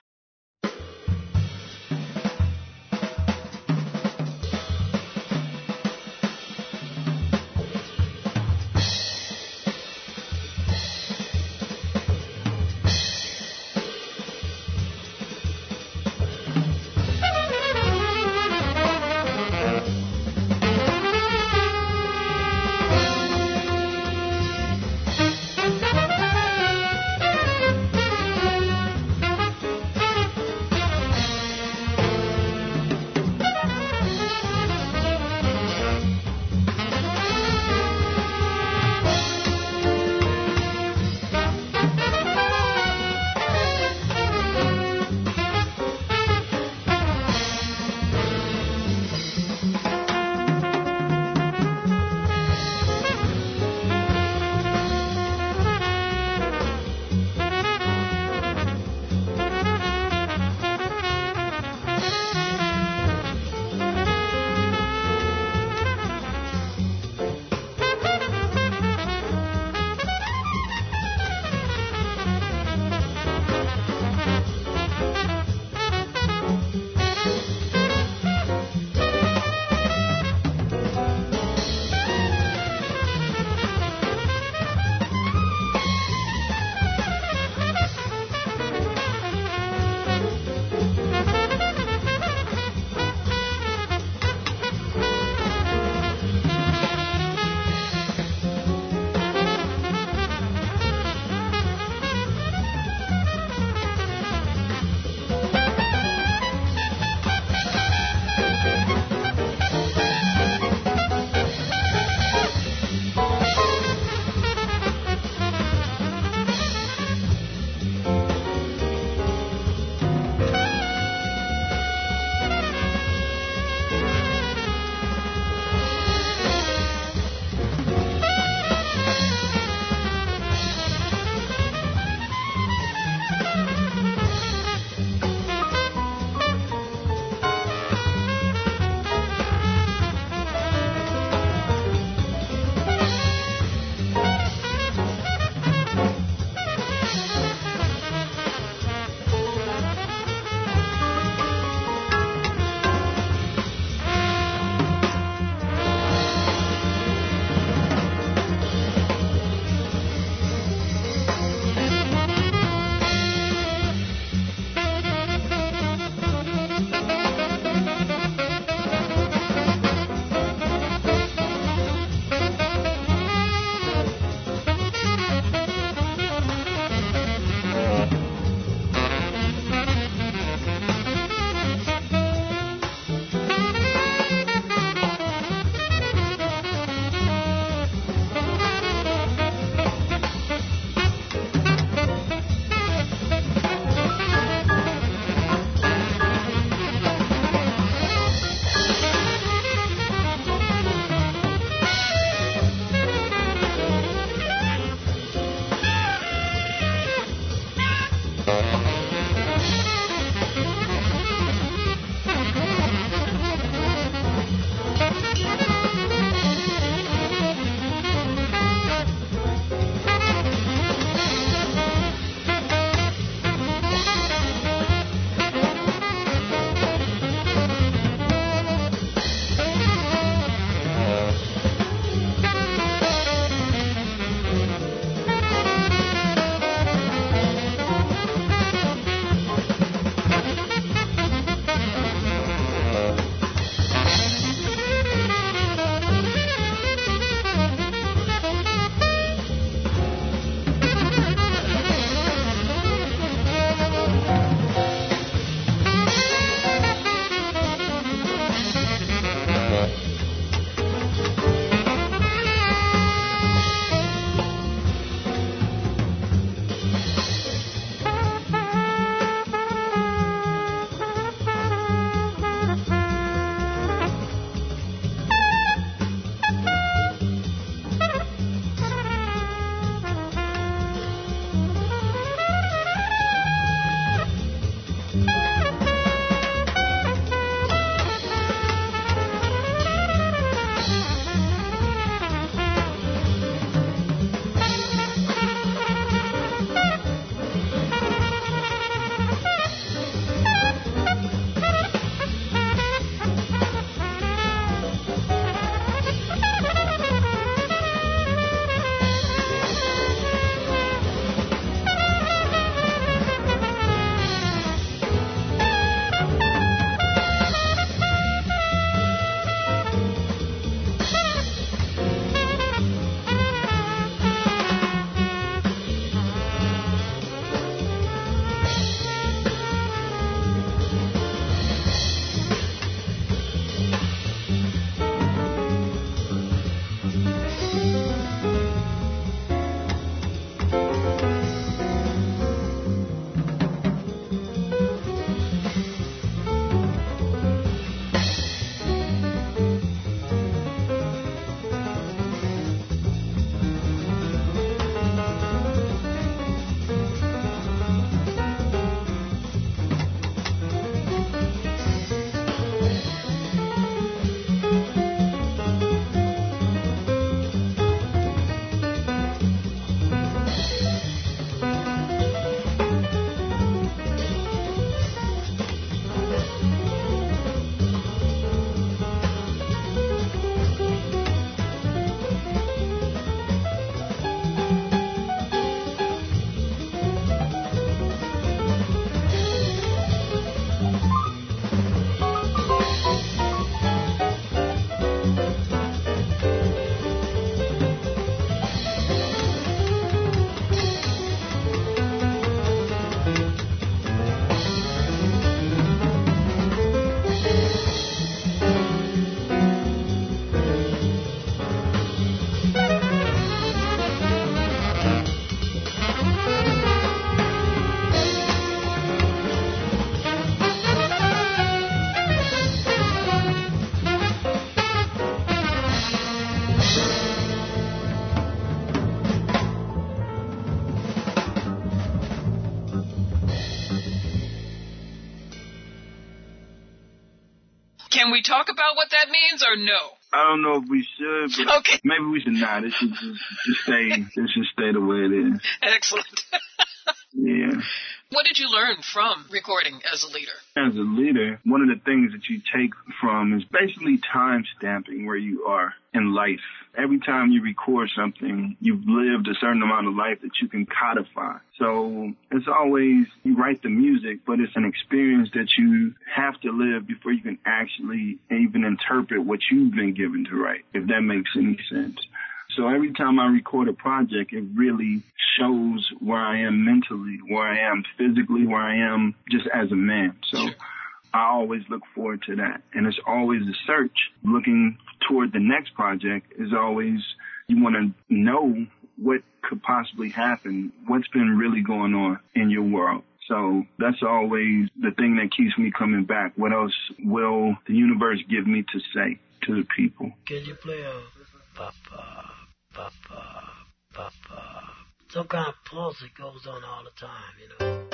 Can we talk about what that means or no? I don't know if we should, but okay. maybe we should not. It should just, just stay. It should stay the way it is. Excellent. Yeah. What did you learn from recording as a leader? As a leader, one of the things that you take from is basically time stamping where you are in life. Every time you record something, you've lived a certain amount of life that you can codify. So it's always, you write the music, but it's an experience that you have to live before you can actually even interpret what you've been given to write, if that makes any sense. So every time I record a project, it really shows where I am mentally, where I am physically, where I am just as a man. So I always look forward to that. And it's always a search. Looking toward the next project is always, you want to know what could possibly happen, what's been really going on in your world. So that's always the thing that keeps me coming back. What else will the universe give me to say to the people? Can you play a Papa, Papa, Papa? Some kind of pulse that goes on all the time, you know.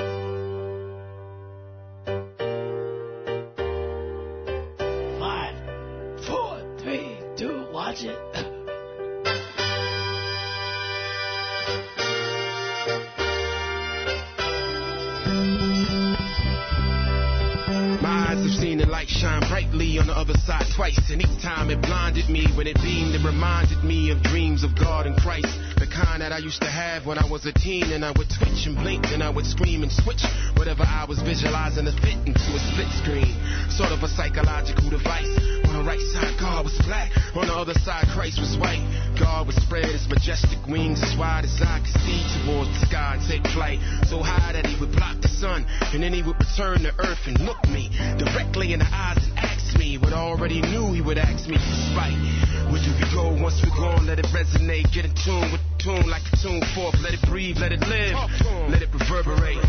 Five, four, three, two, watch it. My eyes have seen the light shine brightly on the other side twice, and each time it blinded me. When it beamed, it reminded me of dreams of God and Christ, the kind that I used to have when I was a teen, and I would twitch and blink, and I would scream and switch whatever I was visualizing to fit into a split screen, sort of a psychological device. On the right side, God was black, on the other side, Christ was white. God would spread his majestic wings as wide as I could see towards the sky and take flight, so high that he would block the sun, and then he would return to earth and look me directly in the eyes and ask me what I already knew he would ask me, despite where do we go once we're gone? Let it resonate, get in tune with the tune like a tune forth. Let it breathe, let it live, let it reverberate.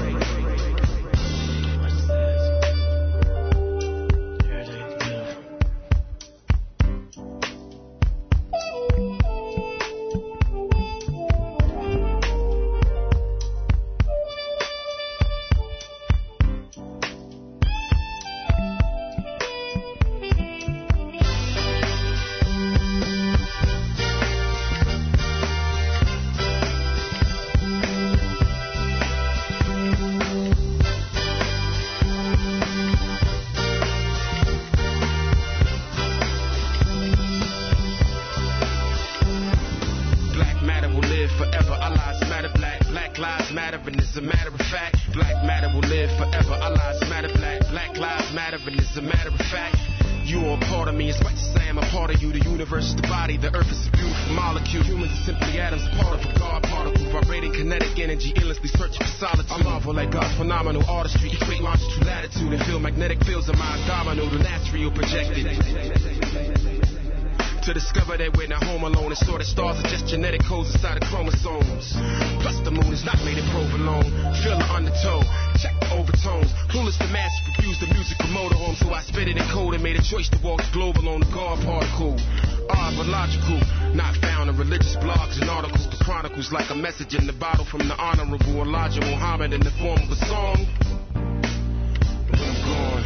To discover that we're not home alone, and saw that stars are just genetic codes inside of chromosomes. Plus the moon is not made of provolone. Feel the undertow, check the overtones. Clueless the mass refused the musical motor home, so I spit it in code and made a choice to walk global on the God particle. Odd but logical, not found in religious blogs and articles, but chronicles like a message in the bottle from the honorable Elijah Muhammad in the form of a song. But when I'm gone,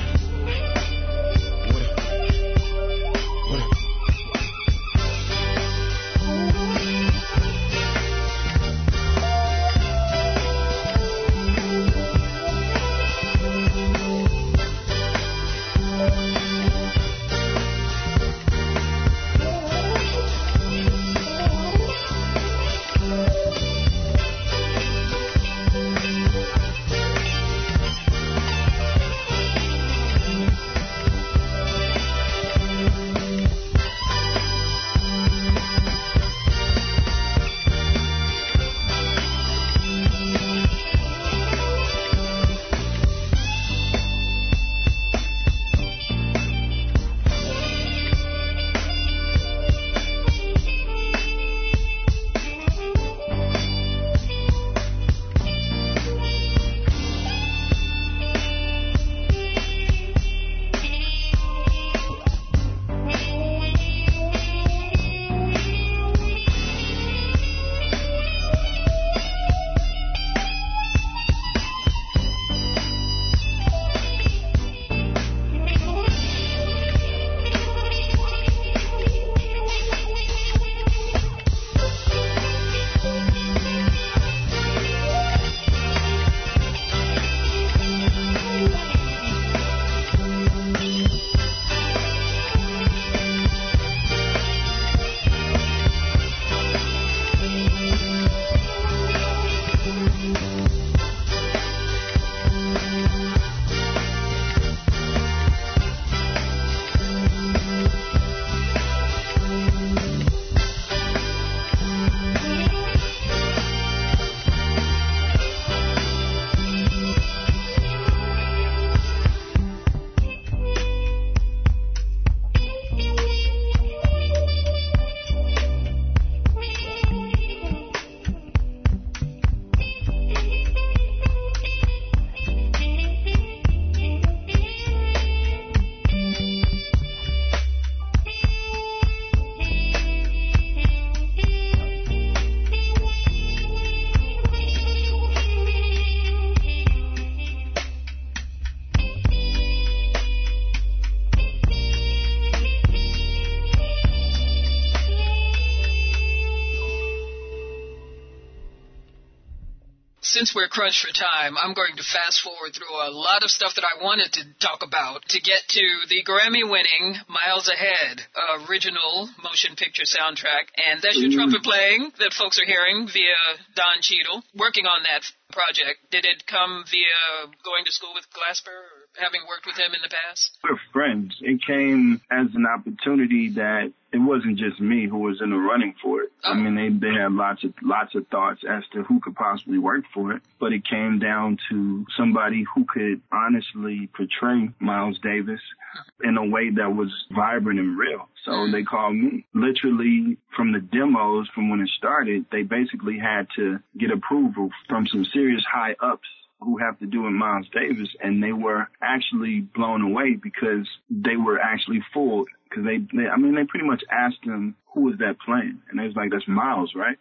since we're crunched for time, I'm going to fast forward through a lot of stuff that I wanted to talk about to get to the Grammy-winning Miles Ahead original motion picture soundtrack. And that's your trumpet playing that folks are hearing via Don Cheadle. Working on that project, did it come via going to school with Glasper or having worked with him in the past? We're friends. It came as an opportunity that it wasn't just me who was in the running for it. Oh. I mean, they, they had lots of lots of thoughts as to who could possibly work for it, but it came down to somebody who could honestly portray Miles Davis in a way that was vibrant and real. So mm. they called me. Literally, from the demos, from when it started, they basically had to get approval from some serious high-ups who have to do with Miles Davis, and they were actually blown away because they were actually fooled. Because they, they, I mean, they pretty much asked him, who is that playing? And they was like, that's Miles, right?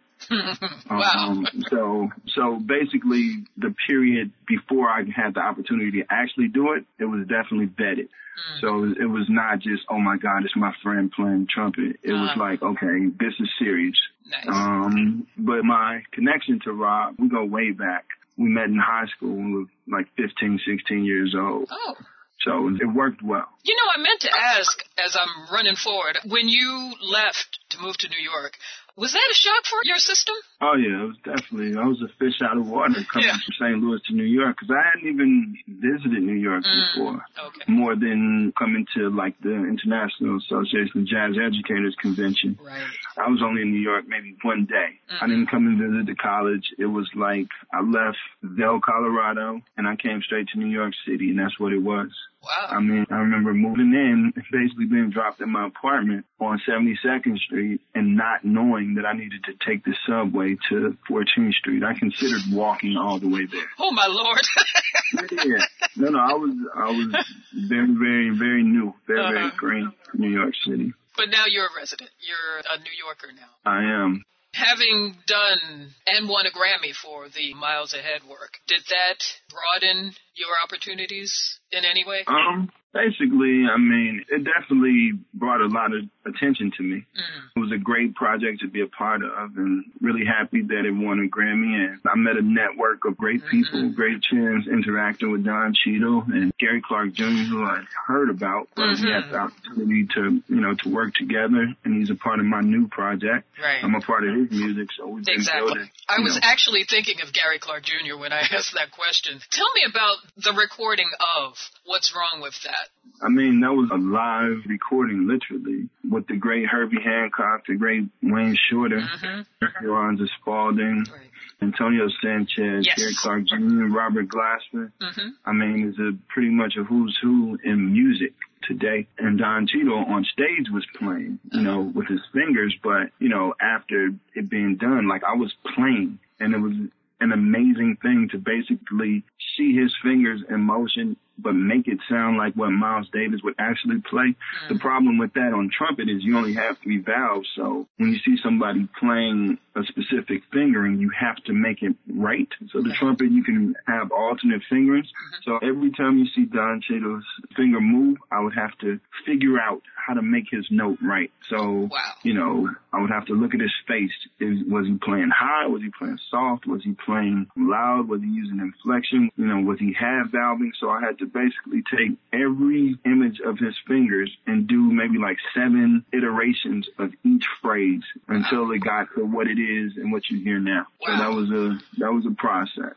Wow. Um, so, so basically, the period before I had the opportunity to actually do it, it was definitely vetted. Mm. So it was not just, oh my God, it's my friend playing trumpet. It uh-huh. was like, okay, this is serious. Nice. Um, but my connection to Rob, we go way back. We met in high school when we were like fifteen, sixteen years old. Oh. So it worked well. You know, I meant to ask, as I'm running forward, when you left to move to New York, was that a shock for your system? Oh, yeah, it was definitely. I was a fish out of water coming yeah. from Saint Louis to New York because I hadn't even visited New York mm, before. Okay. More than coming to, like, the International Association of Jazz Educators Convention. Right. I was only in New York maybe one day. Mm-hmm. I didn't come and visit the college. It was like I left Vail, Colorado, and I came straight to New York City, and that's what it was. Wow. I mean, I remember moving in, basically being dropped in my apartment on seventy-second Street and not knowing that I needed to take the subway to fourteenth Street. I considered walking all the way there. Oh, my Lord. Yeah. No, no, I was, I was very, very, very new, very, uh-huh. very green to New York City. But now you're a resident. You're a New Yorker now. I am. Having done and won a Grammy for the Miles Ahead work, did that broaden your opportunities in any way? Um, basically, I mean, it definitely brought a lot of attention to me. Mm. It was a great project to be a part of, and really happy that it won a Grammy. And I met a network of great people, mm-hmm. great chance interacting with Don Cheadle and Gary Clark Junior, who I heard about, but mm-hmm. we had the opportunity to, you know, to work together. And he's a part of my new project. Right. I'm a part of his music, so we've been exactly. building. I was know. actually thinking of Gary Clark Junior when I asked that question. Tell me about the recording of What's Wrong with That? I mean, that was a live recording, literally, with the great Herbie Hancock, the great Wayne Shorter, mm-hmm. Ronza Spalding, right. Antonio Sanchez, yes. Gary Clark Junior, Robert Glasper. Mm-hmm. I mean, it's a pretty much a who's who in music today. And Don Cheadle on stage was playing, you know, with his fingers, but, you know, after it being done, like I was playing, and it was an amazing thing to basically see his fingers in motion, but make it sound like what Miles Davis would actually play. Mm. The problem with that on trumpet is you only have three valves, so when you see somebody playing a specific fingering, you have to make it right. So the trumpet, you can have alternate fingerings. Mm-hmm. So every time you see Don Cheadle's finger move, I would have to figure out how to make his note right. So, wow. you know, I would have to look at his face. Is, was he playing high? Was he playing soft? Was he playing loud? Was he using inflection? You know, was he half valving? So I had to basically take every image of his fingers and do maybe like seven iterations of each phrase until it got to what it is and what you hear now. Wow. So that was a that was a process.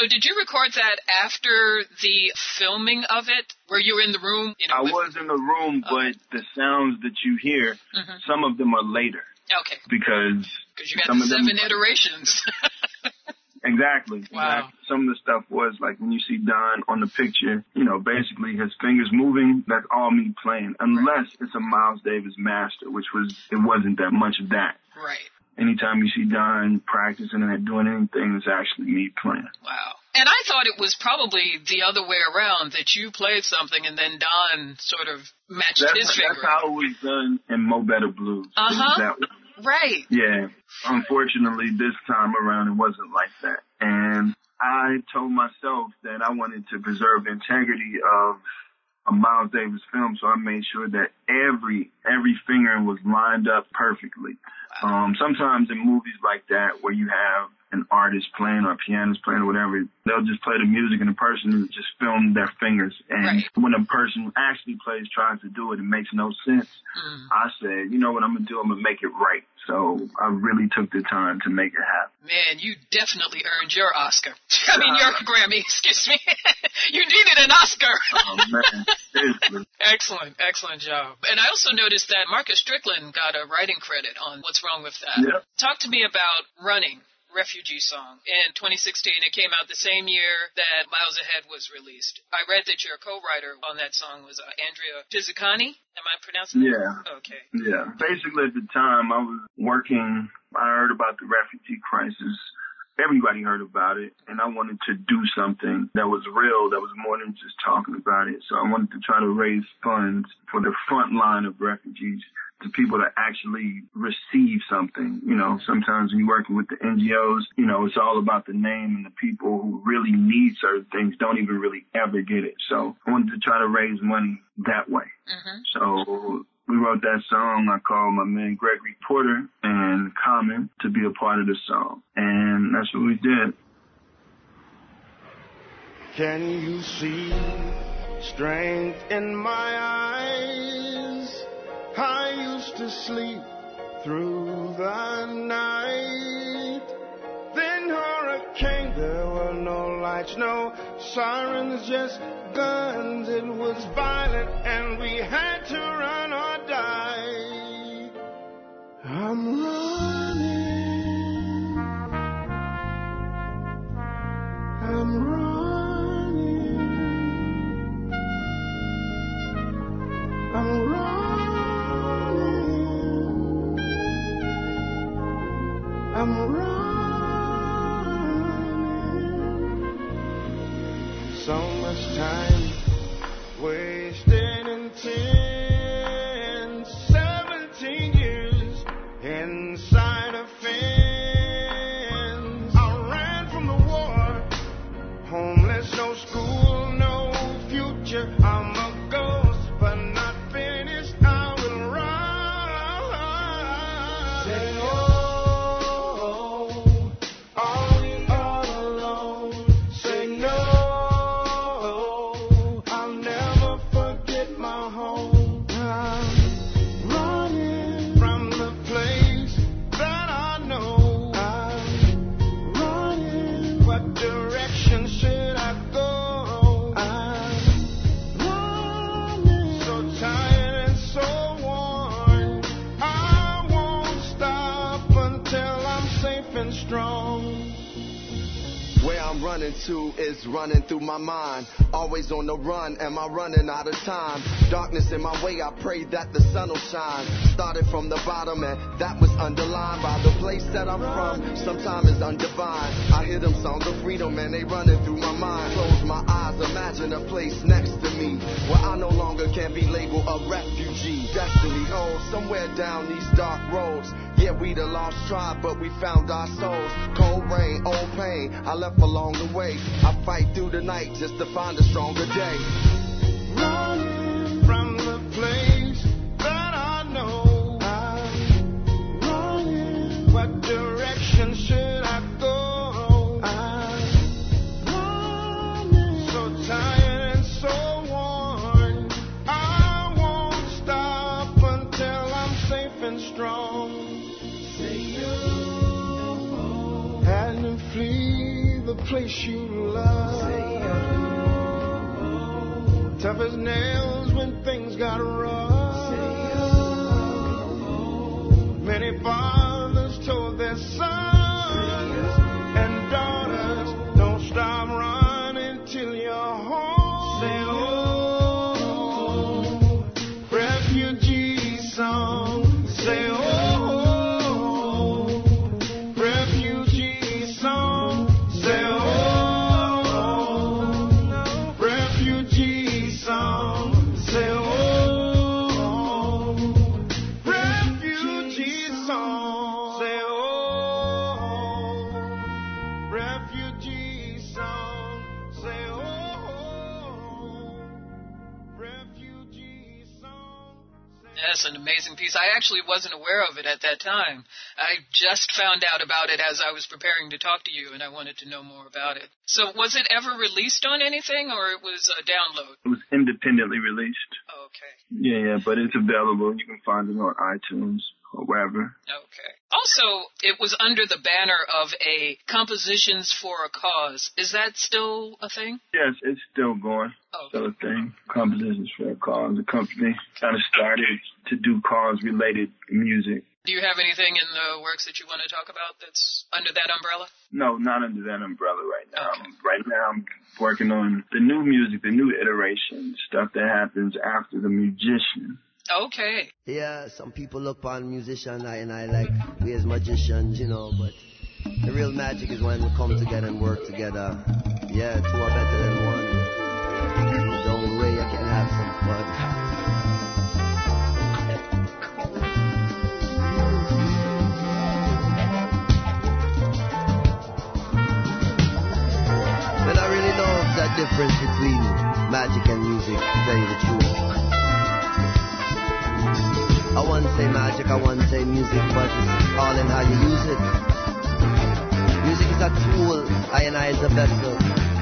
did you record that after the filming of it? Were you in the room? You know, I with... was in the room, okay. but the sounds that you hear, mm-hmm. some of them are later. Okay. Because you got some the of seven them, iterations. Exactly. Wow. Exactly. Some of the stuff was like when you see Don on the picture, you know, basically his fingers moving, that's all me playing. Unless right. it's a Miles Davis master, which was, it wasn't that much of that. Right. Anytime you see Don practicing and doing anything, it's actually me playing. Wow. And I thought it was probably the other way around, that you played something and then Don sort of matched that's, his finger. That's how it was done in Mo Better Blues. Uh-huh. That way. Right. Yeah. Unfortunately, this time around, it wasn't like that. And I told myself that I wanted to preserve the integrity of a Miles Davis film, so I made sure that every every finger was lined up perfectly. Wow. Um, sometimes in movies like that, where you have an artist playing or a pianist playing or whatever, they'll just play the music and the person will just film their fingers. And right. when a person actually plays, tries to do it, it makes no sense. Mm. I said, you know what I'm going to do? I'm going to make it right. So I really took the time to make it happen. Man, you definitely earned your Oscar. I mean, your Grammy, excuse me. You needed an Oscar. Oh, man. Seriously. Excellent, excellent job. And I also noticed that Marcus Strickland got a writing credit on What's Wrong With That. Yep. Talk to me about Running, Refugee Song. In twenty sixteen, it came out the same year that Miles Ahead was released. I read that your co-writer on that song was uh, Andrea Pizzicani. Am I pronouncing that? Yeah. Okay. Yeah. Basically, at the time, I was working, I heard about the refugee crisis. Everybody heard about it, and I wanted to do something that was real, that was more than just talking about it. So I wanted to try to raise funds for the front line of refugees, to people that actually receive something. You know, sometimes when you're working with the N G Os, you know, it's all about the name, and the people who really need certain things don't even really ever get it. So I wanted to try to raise money that way. Mm-hmm. So we wrote that song. I called my man Gregory Porter and Common to be a part of the song. And that's what we did. Can you see strength in my eyes? I used to sleep through the night. Then hurricane, there were no lights, no sirens, just guns. It was violent and we had to run or die. I'm running. I'm running. I'm running. I'm running. So much time wasted in ten, seventeen years inside a fence. I ran from the war, homeless, no school, no future. I'm a ghost, but not finished. I will run. Say, oh. Running to is running through my mind. Always on the run, am I running out of time? Darkness in my way, I pray that the sun will shine. Started from the bottom and that was underlined by the place that I'm from. Sometimes it's undivine. I hear them songs of freedom and they running through my mind. Close my eyes, imagine a place next to me where I no longer can be labeled a refugee. Destiny, oh, somewhere down these dark roads. Yeah, we the lost tribe, but we found our souls. Cold rain, old pain, I left along the way. I fight through the night just to find a stronger day. Running from the place that I know. I'm running. What direction should I go? I'm running. So tired and so worn. I won't stop until I'm safe and strong. Say you had to flee the place you love. Tough as nails when things got rough. Many fathers told their sons and daughters, don't stop running till you're home. Say, oh, refugee song. Say, oh. Yes, an amazing piece. I actually wasn't aware of it at that time. I just found out about it as I was preparing to talk to you, and I wanted to know more about it. So was it ever released on anything, or it was a download? It was independently released. Okay. Yeah, yeah, but it's available. You can find it on iTunes or wherever. Okay. Also, it was under the banner of a Compositions for a Cause. Is that still a thing? Yes, it's still going. Oh. Still a thing. Compositions for a Cause. The company kind of started to do cause-related music. Do you have anything in the works that you want to talk about that's under that umbrella? No, not under that umbrella right now. Okay. Right now I'm working on the new music, the new iteration, stuff that happens after the musician. Okay. Yeah, some people look upon musician I and I like we as magicians, you know, but the real magic is when we come together and work together. Yeah, two are better than one. The only way I can have some fun. But I really love that difference between magic and music, to tell you the truth. I won't say magic, I won't say music, but it's all in how you use it. Music is a tool, I and I is a vessel.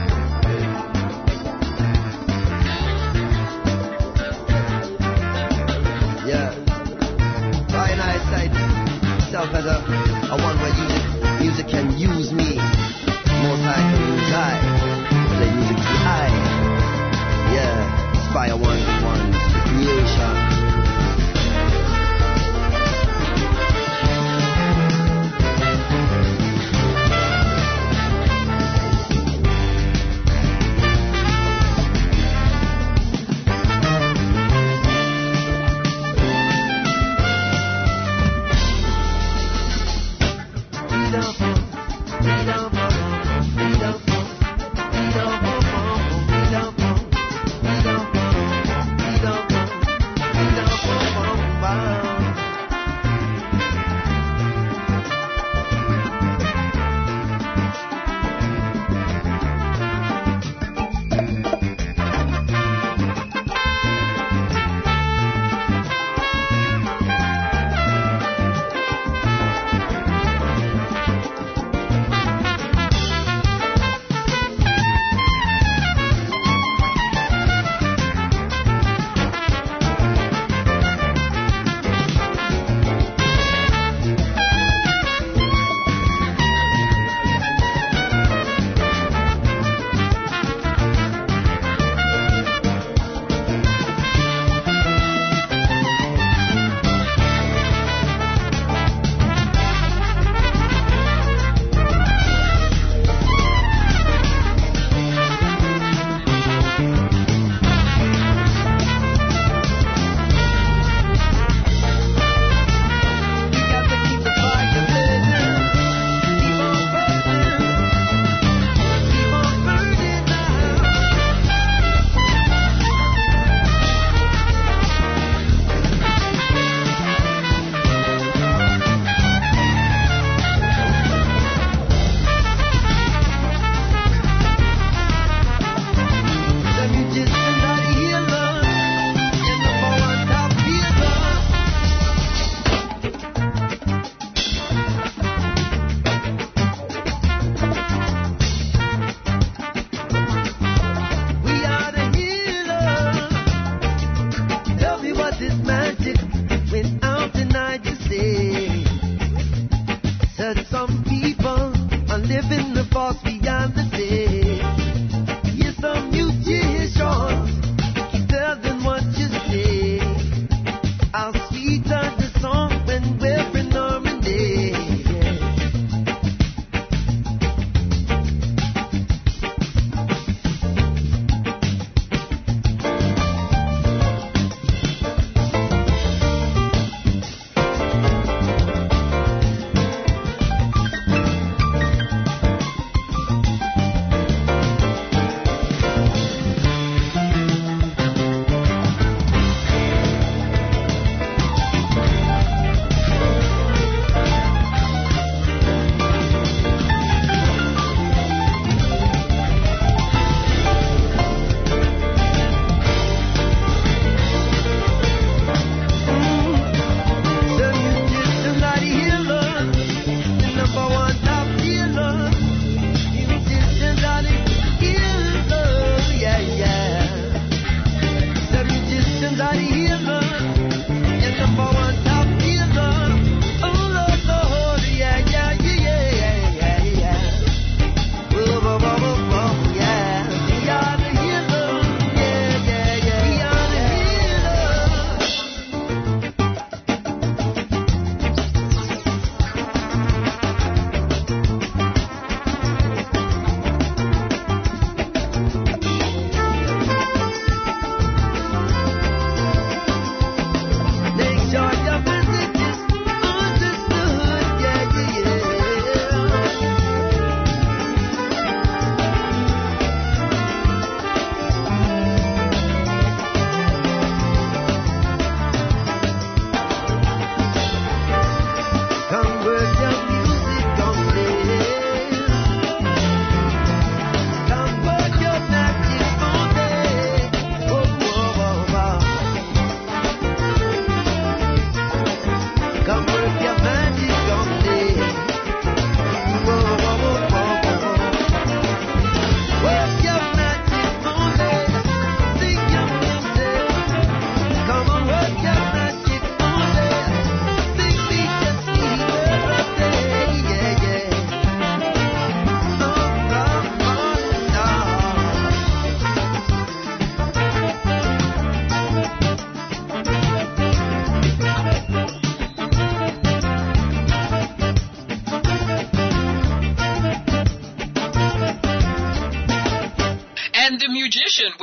Yeah. I and I cite myself as a, a one where music, music can use me. Most high can use I. Play music to I. Yeah. Inspire one to one. Creation.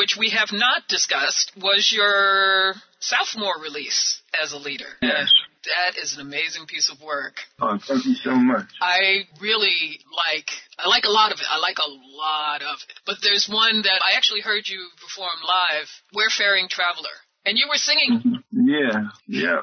which we have not discussed, was your sophomore release as a leader. Yes. And that is an amazing piece of work. Oh, thank you so much. I really like, I like a lot of it. I like a lot of it. But there's one that I actually heard you perform live, Wayfaring Traveler. And you were singing. Mm-hmm. Yeah, yeah.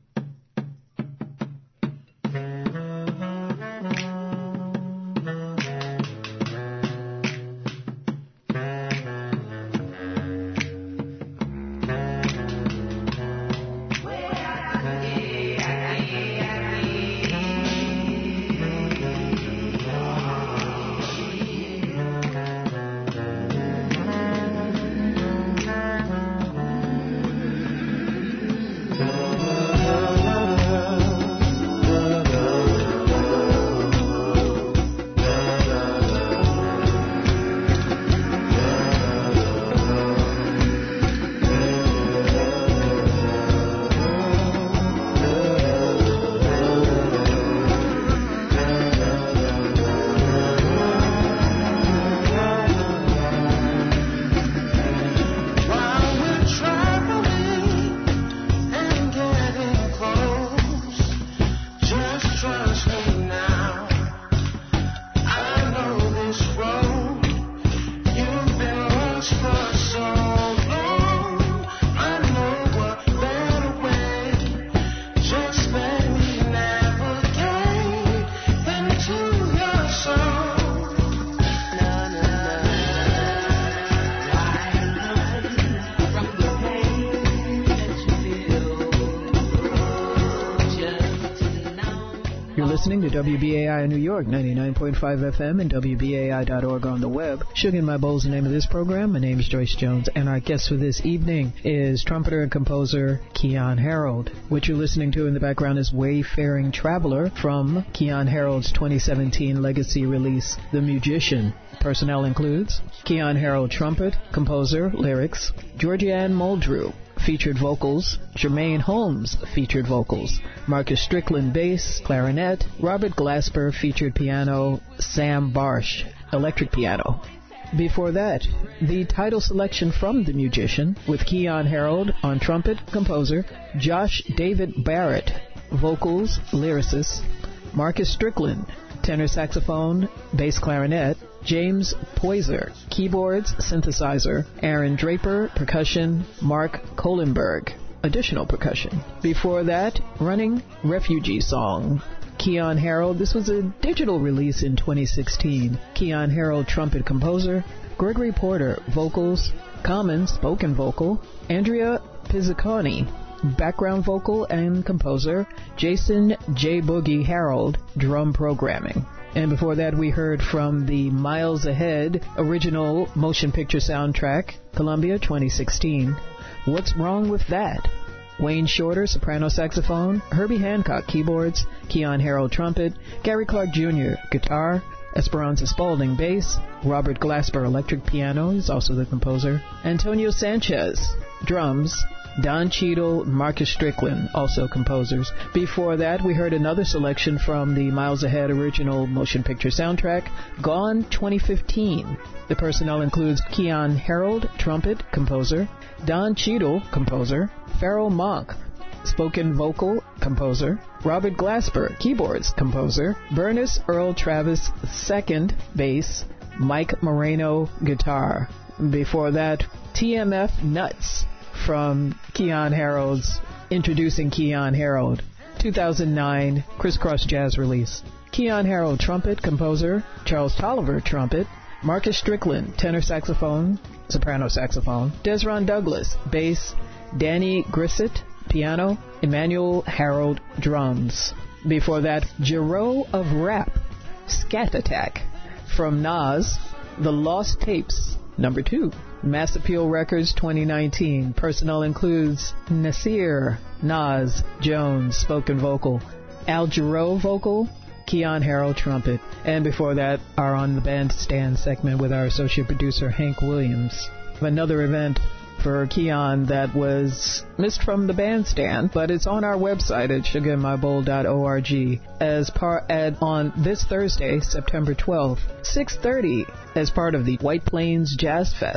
Listening to W B A I in New York, ninety-nine point five F M and W B A I dot org on the web. Sugar in My Bowl is the name of this program. My name is Joyce Jones, and our guest for this evening is trumpeter and composer Keyon Harrold. What you're listening to in the background is Wayfaring Traveler from Keyon Harrold's twenty seventeen legacy release, The Musician. Personnel includes Keyon Harrold, trumpet, composer, lyrics, Georgianne Muldrew, featured vocals, Jermaine Holmes, featured vocals, Marcus Strickland, bass, clarinet, Robert Glasper, featured piano, Sam Barsh, electric piano. Before that, the title selection from The Musician with Keyon Harrold on trumpet, composer, Josh David Barrett, vocals, lyricist, Marcus Strickland, tenor saxophone, bass clarinet, James Poyser, keyboards, synthesizer, Aaron Draper, percussion, Mark Kohlenberg, additional percussion. Before that, Running Refugee Song, Keyon Harrold. This was a digital release in twenty sixteen. Keyon Harrold, trumpet composer, Gregory Porter, vocals, Common, spoken vocal, Andrea Pizzicconi, background vocal and composer, Jason J. Boogie Harrold, drum programming. And before that, we heard from the Miles Ahead original motion picture soundtrack, Columbia twenty sixteen, What's Wrong with That? Wayne Shorter, soprano saxophone, Herbie Hancock, keyboards, Keyon Harrold, trumpet, Gary Clark Junior, guitar, Esperanza Spalding, bass, Robert Glasper, electric piano, he's also the composer, Antonio Sanchez, drums, Don Cheadle, Marcus Strickland, also composers. Before that, we heard another selection from the Miles Ahead original motion picture soundtrack, Gone twenty fifteen. The personnel includes Keyon Harrold, trumpet, composer, Don Cheadle, composer, Pharoah Monk, spoken vocal, composer, Robert Glasper, keyboards, composer, Bernice Earl Travis, second, bass, Mike Moreno, guitar. Before that, T M F Nuts from Keyon Harrold's Introducing Keyon Harrold, two thousand nine Crisscross Jazz release. Keyon Harrold, trumpet, composer, Charles Tolliver, trumpet, Marcus Strickland, tenor saxophone, soprano saxophone, Desron Douglas, bass, Danny Grissett, piano, Emmanuel Harrold, drums. Before that, Giro of Rap, Scat Attack from Nas, The Lost Tapes, number two. Mass Appeal Records twenty nineteen. Personnel includes Nasir, Nas, Jones, spoken vocal, Al Jarreau, vocal, Keyon Harrold, trumpet. And before that, our On the Bandstand segment with our associate producer, Hank Williams. Another event for Keyon that was missed from the bandstand, but it's on our website at sugar in my bowl dot org as part at on this Thursday, September twelfth, six thirty, as part of the White Plains Jazz Fest.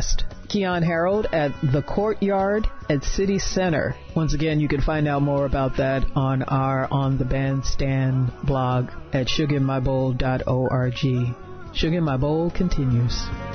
Keon Harold at the Courtyard at City Center. Once again, you can find out more about that on our On the Bandstand blog at sugar in my bowl dot org. Sugar in My Bowl continues.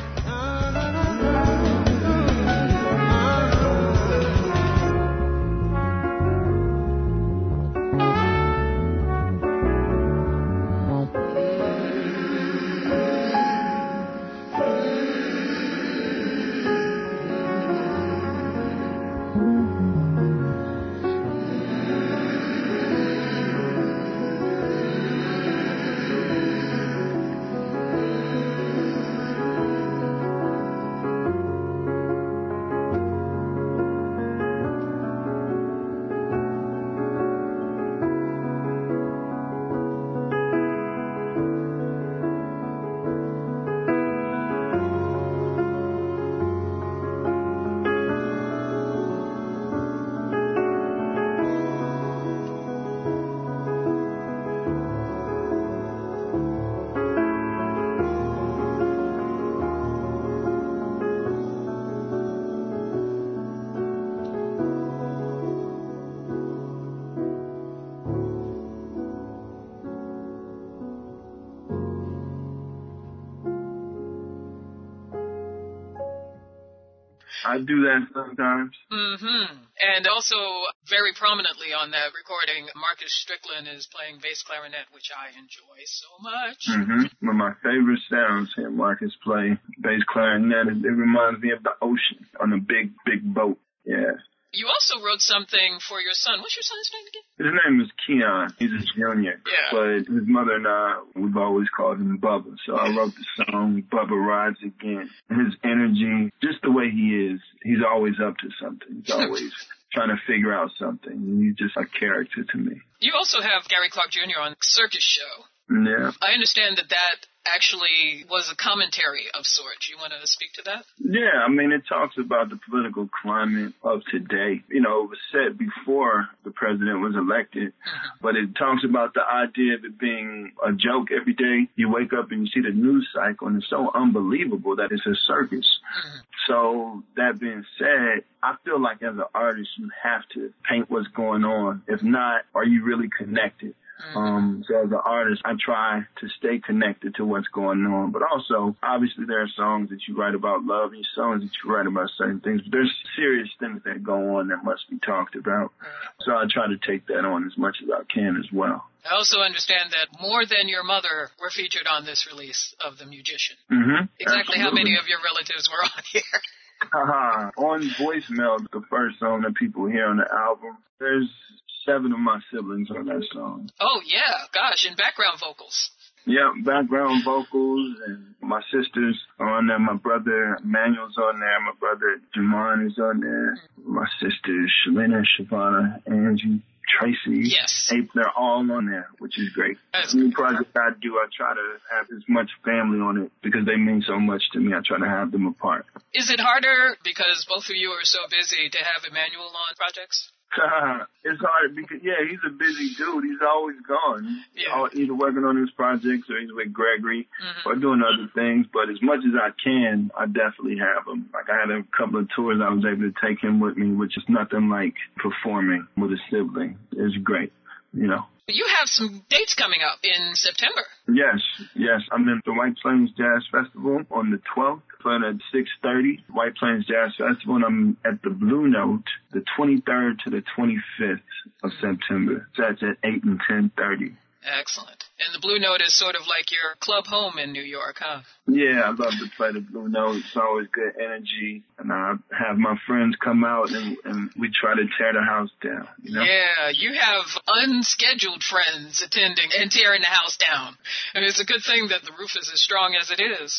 I do that sometimes. Mm-hmm. And also, very prominently on that recording, Marcus Strickland is playing bass clarinet, which I enjoy so much. Mm-hmm. One of my favorite sounds, hearing Marcus play bass clarinet. It, it reminds me of the ocean on a big, big boat. Yeah. You also wrote something for your son. What's your son's name again? His name is Keon. He's a junior. Yeah. But his mother and I, we've always called him Bubba. So I wrote the song, Bubba Rides Again. His energy, just the way he is, he's always up to something. He's always trying to figure out something. He's just a character to me. You also have Gary Clark Junior on Circus Show. Yeah. I understand that that actually was a commentary of sorts. You want to speak to that? Yeah, I mean, it talks about the political climate of today. You know, it was said before the president was elected, mm-hmm. but it talks about the idea of it being a joke every day. You wake up and you see the news cycle, and it's so unbelievable that it's a circus. Mm-hmm. So that being said, I feel like as an artist, you have to paint what's going on. If not, are you really connected? Mm-hmm. Um, so as an artist, I try to stay connected to what's going on. But also, obviously, there are songs that you write about love and songs that you write about certain things. But there's serious things that go on that must be talked about. So I try to take that on as much as I can as well. I also understand that More Than Your Mother were featured on this release of The Musician. Mm-hmm. Exactly Absolutely. How many of your relatives were on here? Uh-huh. On Voicemail, the first song that people hear on the album, there's seven of my siblings on that song. Oh, yeah. Gosh, and background vocals. Yeah, background vocals, and my sisters are on there. My brother Manuel's on there. My brother Jamon is on there. My sisters Shalina, Shavana, Angie, Tracy. Yes. Ape, they're all on there, which is great. That's Any project I do, I try to have as much family on it because they mean so much to me. I try to have them a part. Is it harder because both of you are so busy to have Emmanuel on projects? It's hard because, yeah, he's a busy dude. He's always gone. Yeah. Either working on his projects or he's with Gregory mm-hmm. or doing other things. But as much as I can, I definitely have him. Like, I had a couple of tours I was able to take him with me, which is nothing like performing with a sibling. It's great, you know. You have some dates coming up in September. Yes, yes. I'm in the White Plains Jazz Festival on the twelfth, playing at six thirty, White Plains Jazz Festival, and I'm at the Blue Note the twenty-third to the twenty-fifth of September. So that's at eight and ten thirty. Excellent. And the Blue Note is sort of like your club home in New York, huh? Yeah, I love to play the Blue Note. It's always good energy. And I have my friends come out and, and we try to tear the house down, you know? Yeah, you have unscheduled friends attending and tearing the house down. And it's a good thing that the roof is as strong as it is.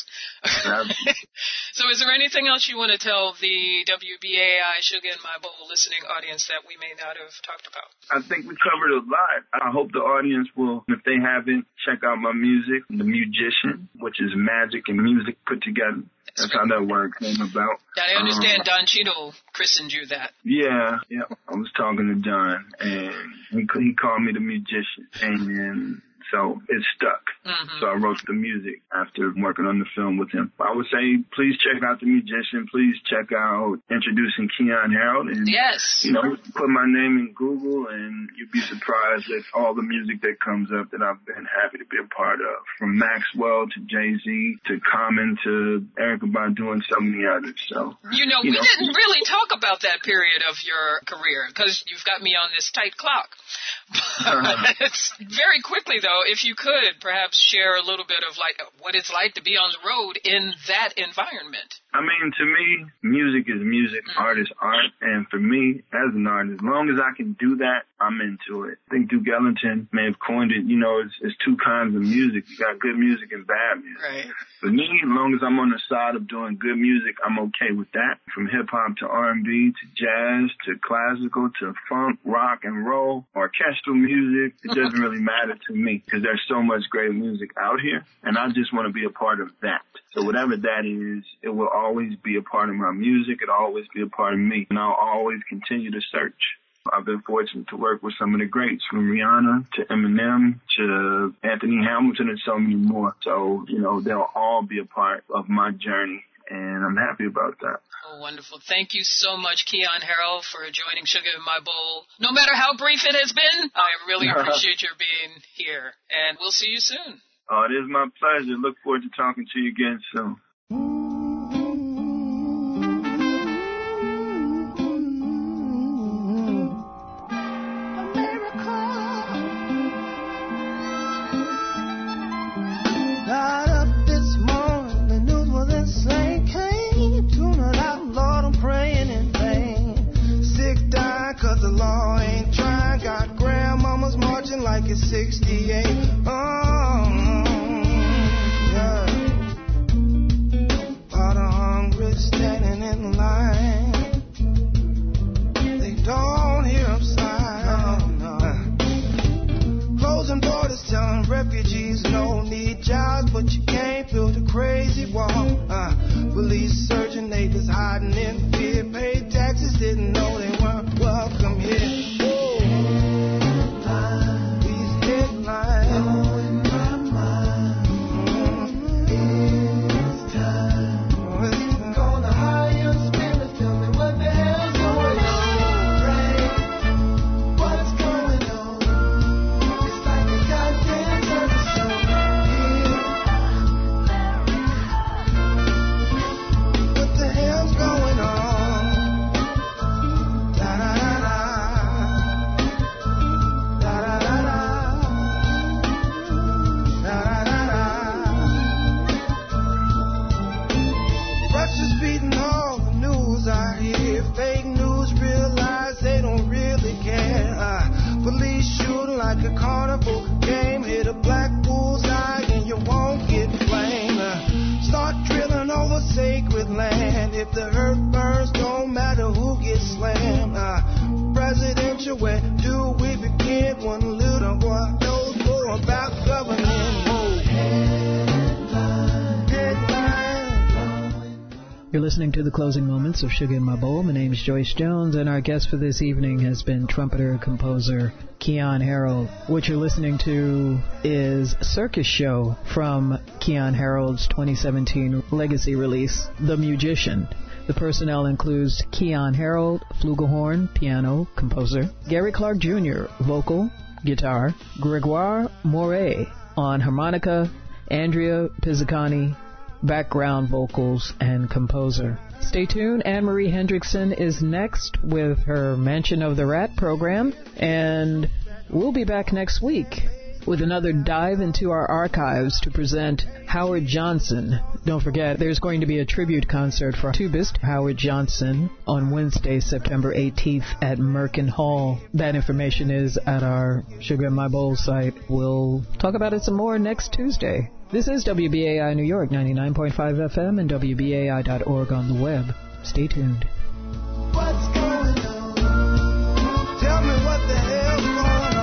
So is there anything else you want to tell the W B A I Sugar in My Bowl listening audience that we may not have talked about? I think we covered a lot. I hope the audience will, if they haven't, check out my music, The Musician, which is magic and music put together. That's how that word came about. I understand um, Don Cheadle christened you that. Yeah, yeah. I was talking to Don, and he, he called me The Musician. And then So it stuck. Mm-hmm. So I wrote the music after working on the film with him. I would say, please check out The Musician. Please check out Introducing Keyon Harold. And, yes. You know, put my name in Google and you'd be surprised at all the music that comes up that I've been happy to be a part of. From Maxwell to Jay-Z to Common to Erykah Badu and so many others. So, you know, you we know. didn't really talk about that period of your career because you've got me on this tight clock. It's very quickly, though, if you could perhaps share a little bit of like what it's like to be on the road in that environment. I mean, to me, music is music, mm-hmm. art is art, and for me, as an artist, as long as I can do that, I'm into it. I think Duke Ellington may have coined it, you know, it's, it's two kinds of music. You got good music and bad music. Right. For me, as long as I'm on the side of doing good music, I'm okay with that. From hip-hop to R and B to jazz to classical to funk, rock and roll, orchestral music, it doesn't really matter to me because there's so much great music out here, and I just want to be a part of that. So whatever that is, it will always be a part of my music. It'll always be a part of me. And I'll always continue to search. I've been fortunate to work with some of the greats, from Rihanna to Eminem to Anthony Hamilton and so many more. So, you know, they'll all be a part of my journey. And I'm happy about that. Oh, wonderful. Thank you so much, Keyon Harold, for joining Sugar in My Bowl. No matter how brief it has been, I really appreciate your being here. And we'll see you soon. Oh, it is my pleasure. Look forward to talking to you again soon. Got up this morning, the news was insane. Came tuning out, Lord, I'm praying in vain. Sick dying, cause the law ain't trying. Got grandmamas marching like it's sixty-eight. Oh. Standing in line, they don't hear them sign. No, no. Closing borders, telling refugees no need jobs, but you can't build a crazy wall. Uh, police searching, neighbors hiding in fear. Paid taxes, didn't know they weren't welcome here. Oh, these headlines. If the earth burns, don't matter who gets slammed. Uh, presidential, where do we begin? One little boy knows more about governing. Oh. You're listening to the closing moments of Sugar in My Bowl. My name is Joyce Jones, and our guest for this evening has been trumpeter, composer Keyon Harold. What you're listening to is Circus Show from Keyon Harold's twenty seventeen legacy release, The Musician. The personnel includes Keyon Harold, flugelhorn, piano, composer, Gary Clark Junior, vocal, guitar, Gregoire Moret on harmonica, Andrea Pizzacani, background vocals, and composer. Stay tuned. Anne-Marie Hendrickson is next with her Mansion of the Rat program, and we'll be back next week with another dive into our archives to present Howard Johnson. Don't forget, there's going to be a tribute concert for tubist Howard Johnson on Wednesday, September eighteenth at Merkin Hall. That information is at our Sugar in My Bowl site. We'll talk about it some more next Tuesday. This is W B A I New York, ninety-nine point five F M and W B A I dot org on the web. Stay tuned. What's going on? Tell me what the hell's going on?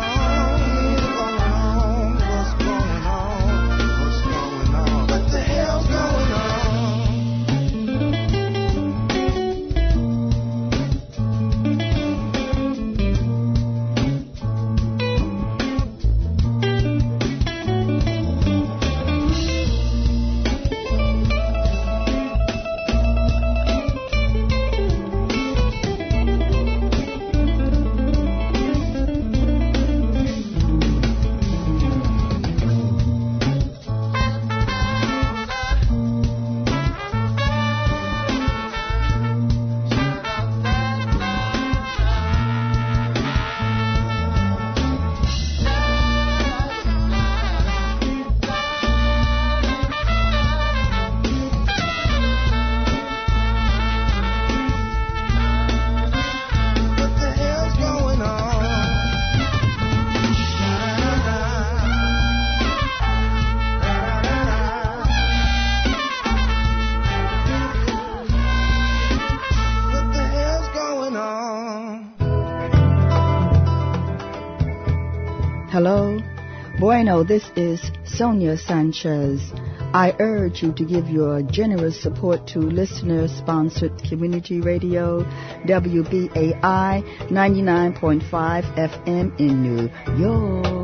Hello? Bueno, this is Sonia Sanchez. I urge you to give your generous support to listener-sponsored community radio W B A I ninety-nine point five F M in New York.